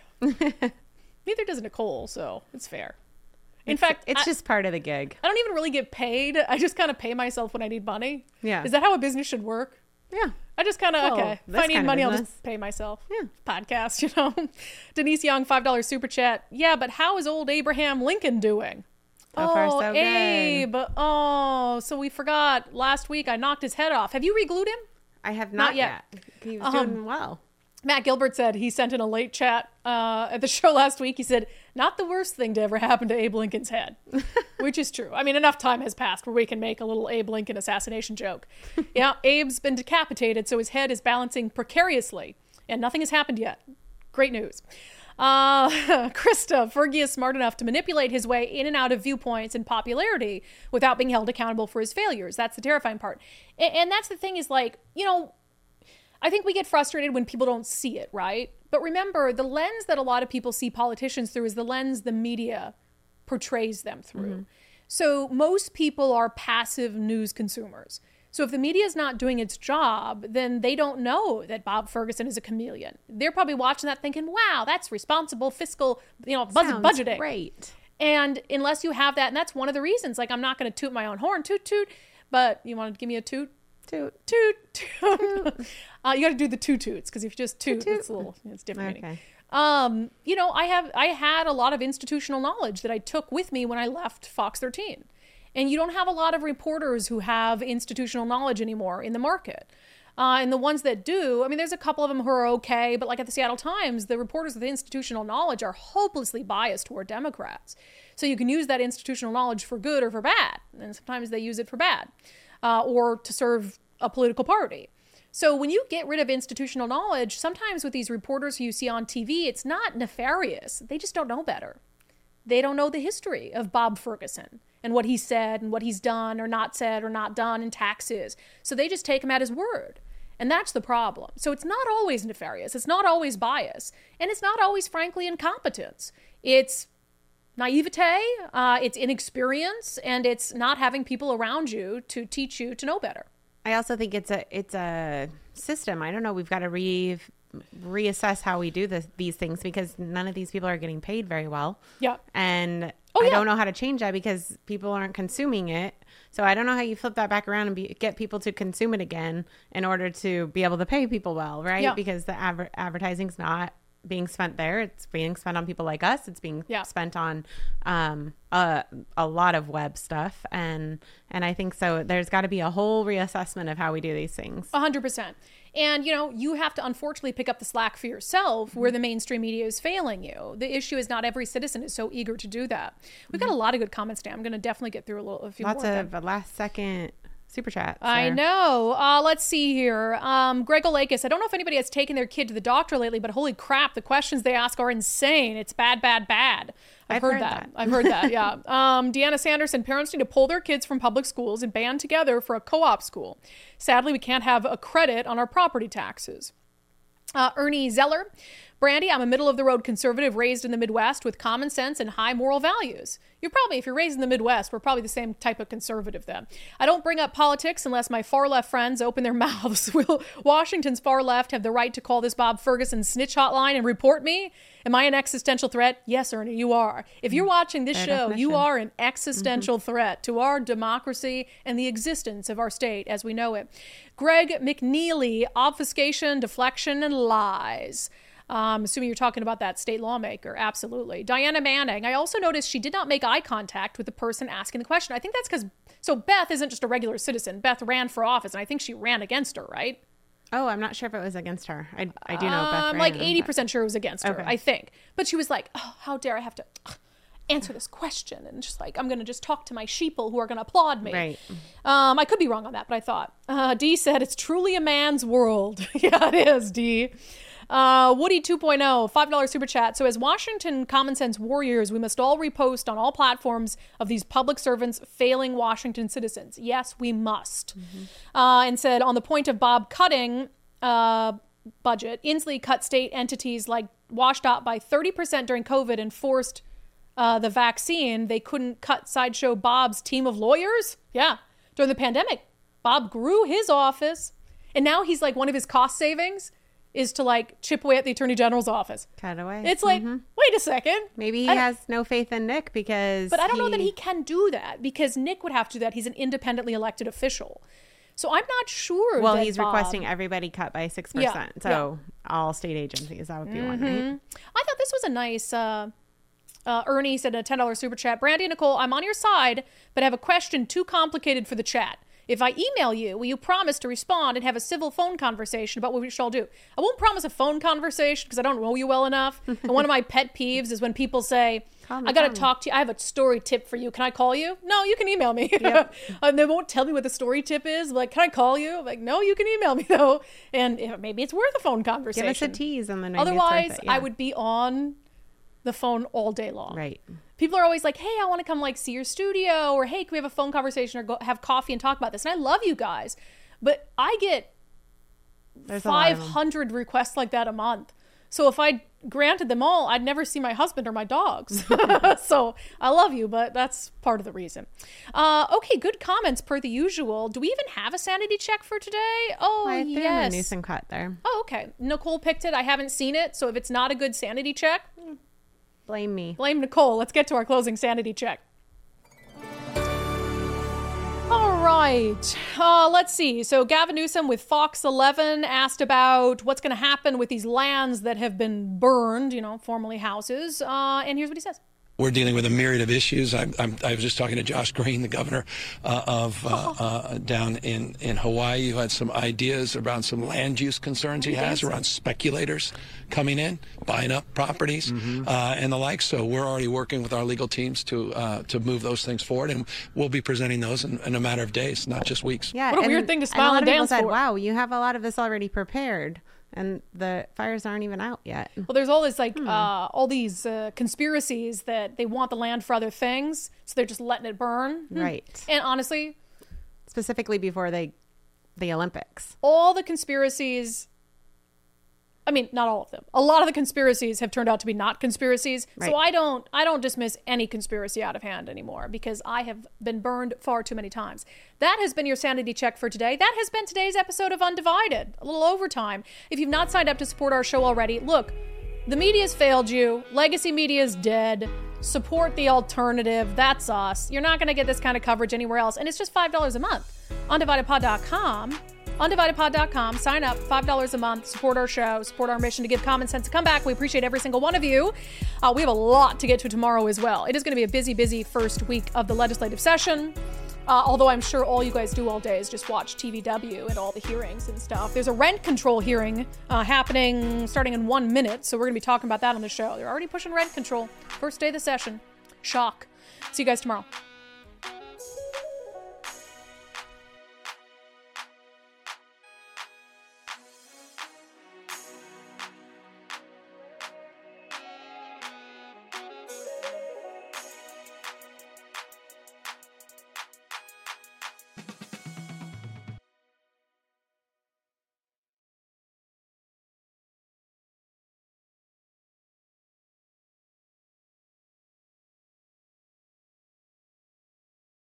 Neither does Nicole, so it's fair. In it's, fact, it's I, just part of the gig. I don't even really get paid. I just kind of pay myself when I need money. Yeah. Is that how a business should work? Yeah. I just kind of, Well, okay, if I need money, I'll just pay myself. Yeah. Podcast, you know. Denise Young, five dollars super chat. Yeah, but how is old Abraham Lincoln doing? So oh, far, so good. Abe. Oh, so we forgot last week I knocked his head off. Have you re-glued him? I have Not not, yet. yet. He was Um, doing well. Matt Gilbert said he sent in a late chat uh, at the show last week. He said, not the worst thing to ever happen to Abe Lincoln's head, which is true. I mean, enough time has passed where we can make a little Abe Lincoln assassination joke. Yeah, Abe's been decapitated, so his head is balancing precariously, and nothing has happened yet. Great news. Uh, Krista, Fergie is smart enough to manipulate his way in and out of viewpoints and popularity without being held accountable for his failures. That's the terrifying part. And, and that's the thing is like, you know, I think we get frustrated when people don't see it, right? But remember, the lens that a lot of people see politicians through is the lens the media portrays them through. Mm-hmm. So most people are passive news consumers. So if the media is not doing its job, then they don't know that Bob Ferguson is a chameleon. They're probably watching that thinking, wow, that's responsible fiscal, you know, buzz- Sounds budgeting. Great. And unless you have that, and that's one of the reasons, like I'm not going to toot my own horn, toot, toot, but you want to give me a toot? Toot. Toot, toot. uh, you got to do the two toots, because if you just toot, Toot. it's a little, it's different. Okay. Um, you know, I have, I had a lot of institutional knowledge that I took with me when I left Fox thirteen. And you don't have a lot of reporters who have institutional knowledge anymore in the market. Uh, and the ones that do, I mean, there's a couple of them who are okay, but like at the Seattle Times, the reporters with institutional knowledge are hopelessly biased toward Democrats. So you can use that institutional knowledge for good or for bad. And sometimes they use it for bad, uh, or to serve a political party. So when you get rid of institutional knowledge, sometimes with these reporters who you see on T V, it's not nefarious. They just don't know better. They don't know the history of Bob Ferguson and what he said and what he's done or not said or not done in taxes. So they just take him at his word. And that's the problem. So it's not always nefarious. It's not always bias. And it's not always, frankly, incompetence. It's naivete, uh, it's inexperience, and it's not having people around you to teach you to know better. I also think it's a it's a system. I don't know. We've got to re reassess how we do this, these things, because none of these people are getting paid very well. Yeah. And oh, I yeah. don't know how to change that because people aren't consuming it. So I don't know how you flip that back around and be, get people to consume it again in order to be able to pay people well, right? Yeah. Because the adver- advertising's not being spent there. It's being spent on people like us. It's being yeah. spent on um, a, a lot of web stuff. And and I think so there's got to be a whole reassessment of how we do these things. A hundred percent. And, you know, you have to unfortunately pick up the slack for yourself mm-hmm. where the mainstream media is failing you. The issue is not every citizen is so eager to do that. We've mm-hmm. got a lot of good comments today. I'm going to definitely get through a little a few Lots more. Lots of last second super chats. I there. know. Uh, let's see here. Um, Greg Olakis, I don't know if anybody has taken their kid to the doctor lately, but holy crap, the questions they ask are insane. It's bad, bad, bad. I've, I've heard, heard that. that. I've heard that, yeah. Um, Deanna Sanderson, parents need to pull their kids from public schools and band together for a co-op school. Sadly, we can't have a credit on our property taxes. Uh, Ernie Zeller, Brandy, I'm a middle-of-the-road conservative raised in the Midwest with common sense and high moral values. You're probably, if you're raised in the Midwest, we're probably the same type of conservative then. I don't bring up politics unless my far-left friends open their mouths. Will Washington's far left have the right to call this Bob Ferguson snitch hotline and report me? Am I an existential threat? Yes, Ernie, you are. If you're watching this Fair show, definition. you are an existential mm-hmm. threat to our democracy and the existence of our state as we know it. Greg McNeely, obfuscation, deflection, and lies. Um, assuming you're talking about that state lawmaker. Absolutely. Diana Manning. I also noticed she did not make eye contact with the person asking the question. I think that's because, so Beth isn't just a regular citizen. Beth ran for office, and I think she ran against her, right? Oh, I'm not sure if it was against her. I, I do know um, Beth I'm ran, like eighty percent but... sure it was against her, okay. I think. But she was like, oh, how dare I have to answer this question? And just like, I'm going to just talk to my sheeple who are going to applaud me. Right. Um, I could be wrong on that, but I thought. Uh, Dee said, it's truly a man's world. Yeah, it is, Dee. Uh, Woody two point oh, five dollars super chat. So as Washington common sense warriors, we must all repost on all platforms of these public servants failing Washington citizens. Yes, we must. Mm-hmm. Uh, and said, on the point of Bob cutting uh, budget, Inslee cut state entities like WashDOT by thirty percent during COVID and forced uh, the vaccine. They couldn't cut Sideshow Bob's team of lawyers. Yeah. During the pandemic, Bob grew his office and now he's like one of his cost savings is to like chip away at the Attorney General's office. Cut away. It's like, mm-hmm. wait a second. Maybe he I, has no faith in Nick because. But I don't he... know that he can do that because Nick would have to do that. He's an independently elected official. So I'm not sure. Well, that he's Bob... requesting everybody cut by six percent. Yeah, so yeah. all state agencies, that would be mm-hmm. one, right? I thought this was a nice. Uh, uh, Ernie said a ten dollars super chat. Brandy and Nicole, I'm on your side, but I have a question too complicated for the chat. If I email you, will you promise to respond and have a civil phone conversation about what we shall do? I won't promise a phone conversation because I don't know you well enough. And one of my pet peeves is when people say, I got to talk to you. I have a story tip for you. Can I call you? No, you can email me. Yep. And they won't tell me what the story tip is. Like, can I call you? I'm like, no, you can email me though. And if, maybe it's worth a phone conversation. Give us a tease and then otherwise it's worth it, yeah. I would be on the phone all day long. Right. People are always like, hey, I want to come like see your studio, or hey, can we have a phone conversation or go have coffee and talk about this? And I love you guys, but I get There's five hundred requests like that a month. So if I granted them all, I'd never see my husband or my dogs. So I love you, but that's part of the reason. Uh, okay, good comments per the usual. Do we even have a sanity check for today? Oh, I yes. There's a Newsom cut there. Oh, okay. Nicole picked it. I haven't seen it. So if it's not a good sanity check, blame me. Blame Nicole. Let's get to our closing sanity check. All right. Uh, let's see. So Gavin Newsom with Fox eleven asked about what's going to happen with these lands that have been burned, you know, formerly houses. Uh, and here's what he says. We're dealing with a myriad of issues. I'm, I'm, I was just talking to Josh Green, the governor uh, of uh, uh, down in, in Hawaii, who had some ideas around some land use concerns he has around speculators coming in, buying up properties, mm-hmm. uh, and the like. So we're already working with our legal teams to uh, to move those things forward, and we'll be presenting those in, in a matter of days, not just weeks. Yeah, what a and, weird thing to smile and, and dance said, for. Wow, you have a lot of this already prepared. And the fires aren't even out yet. Well, there's all this like hmm. uh, all these uh, conspiracies that they want the land for other things, so they're just letting it burn. Right. And honestly, specifically before they the Olympics, all the conspiracies. I mean, not all of them. A lot of the conspiracies have turned out to be not conspiracies. Right. So I don't I don't dismiss any conspiracy out of hand anymore because I have been burned far too many times. That has been your sanity check for today. That has been today's episode of Undivided. A little overtime. If you've not signed up to support our show already, look, the media's failed you. Legacy media's dead. Support the alternative. That's us. You're not going to get this kind of coverage anywhere else. And it's just five dollars a month. undivided pod dot com. undivided pod dot com. Sign up, five dollars a month. Support our show, support our mission to give common sense a comeback. We appreciate every single one of you. Uh, we have a lot to get to tomorrow as well. It is going to be a busy, busy first week of the legislative session. Uh, although I'm sure all you guys do all day is just watch T V W and all the hearings and stuff. There's a rent control hearing uh, happening starting in one minute, so we're going to be talking about that on the show. They're already pushing rent control. First day of the session. Shock. See you guys tomorrow.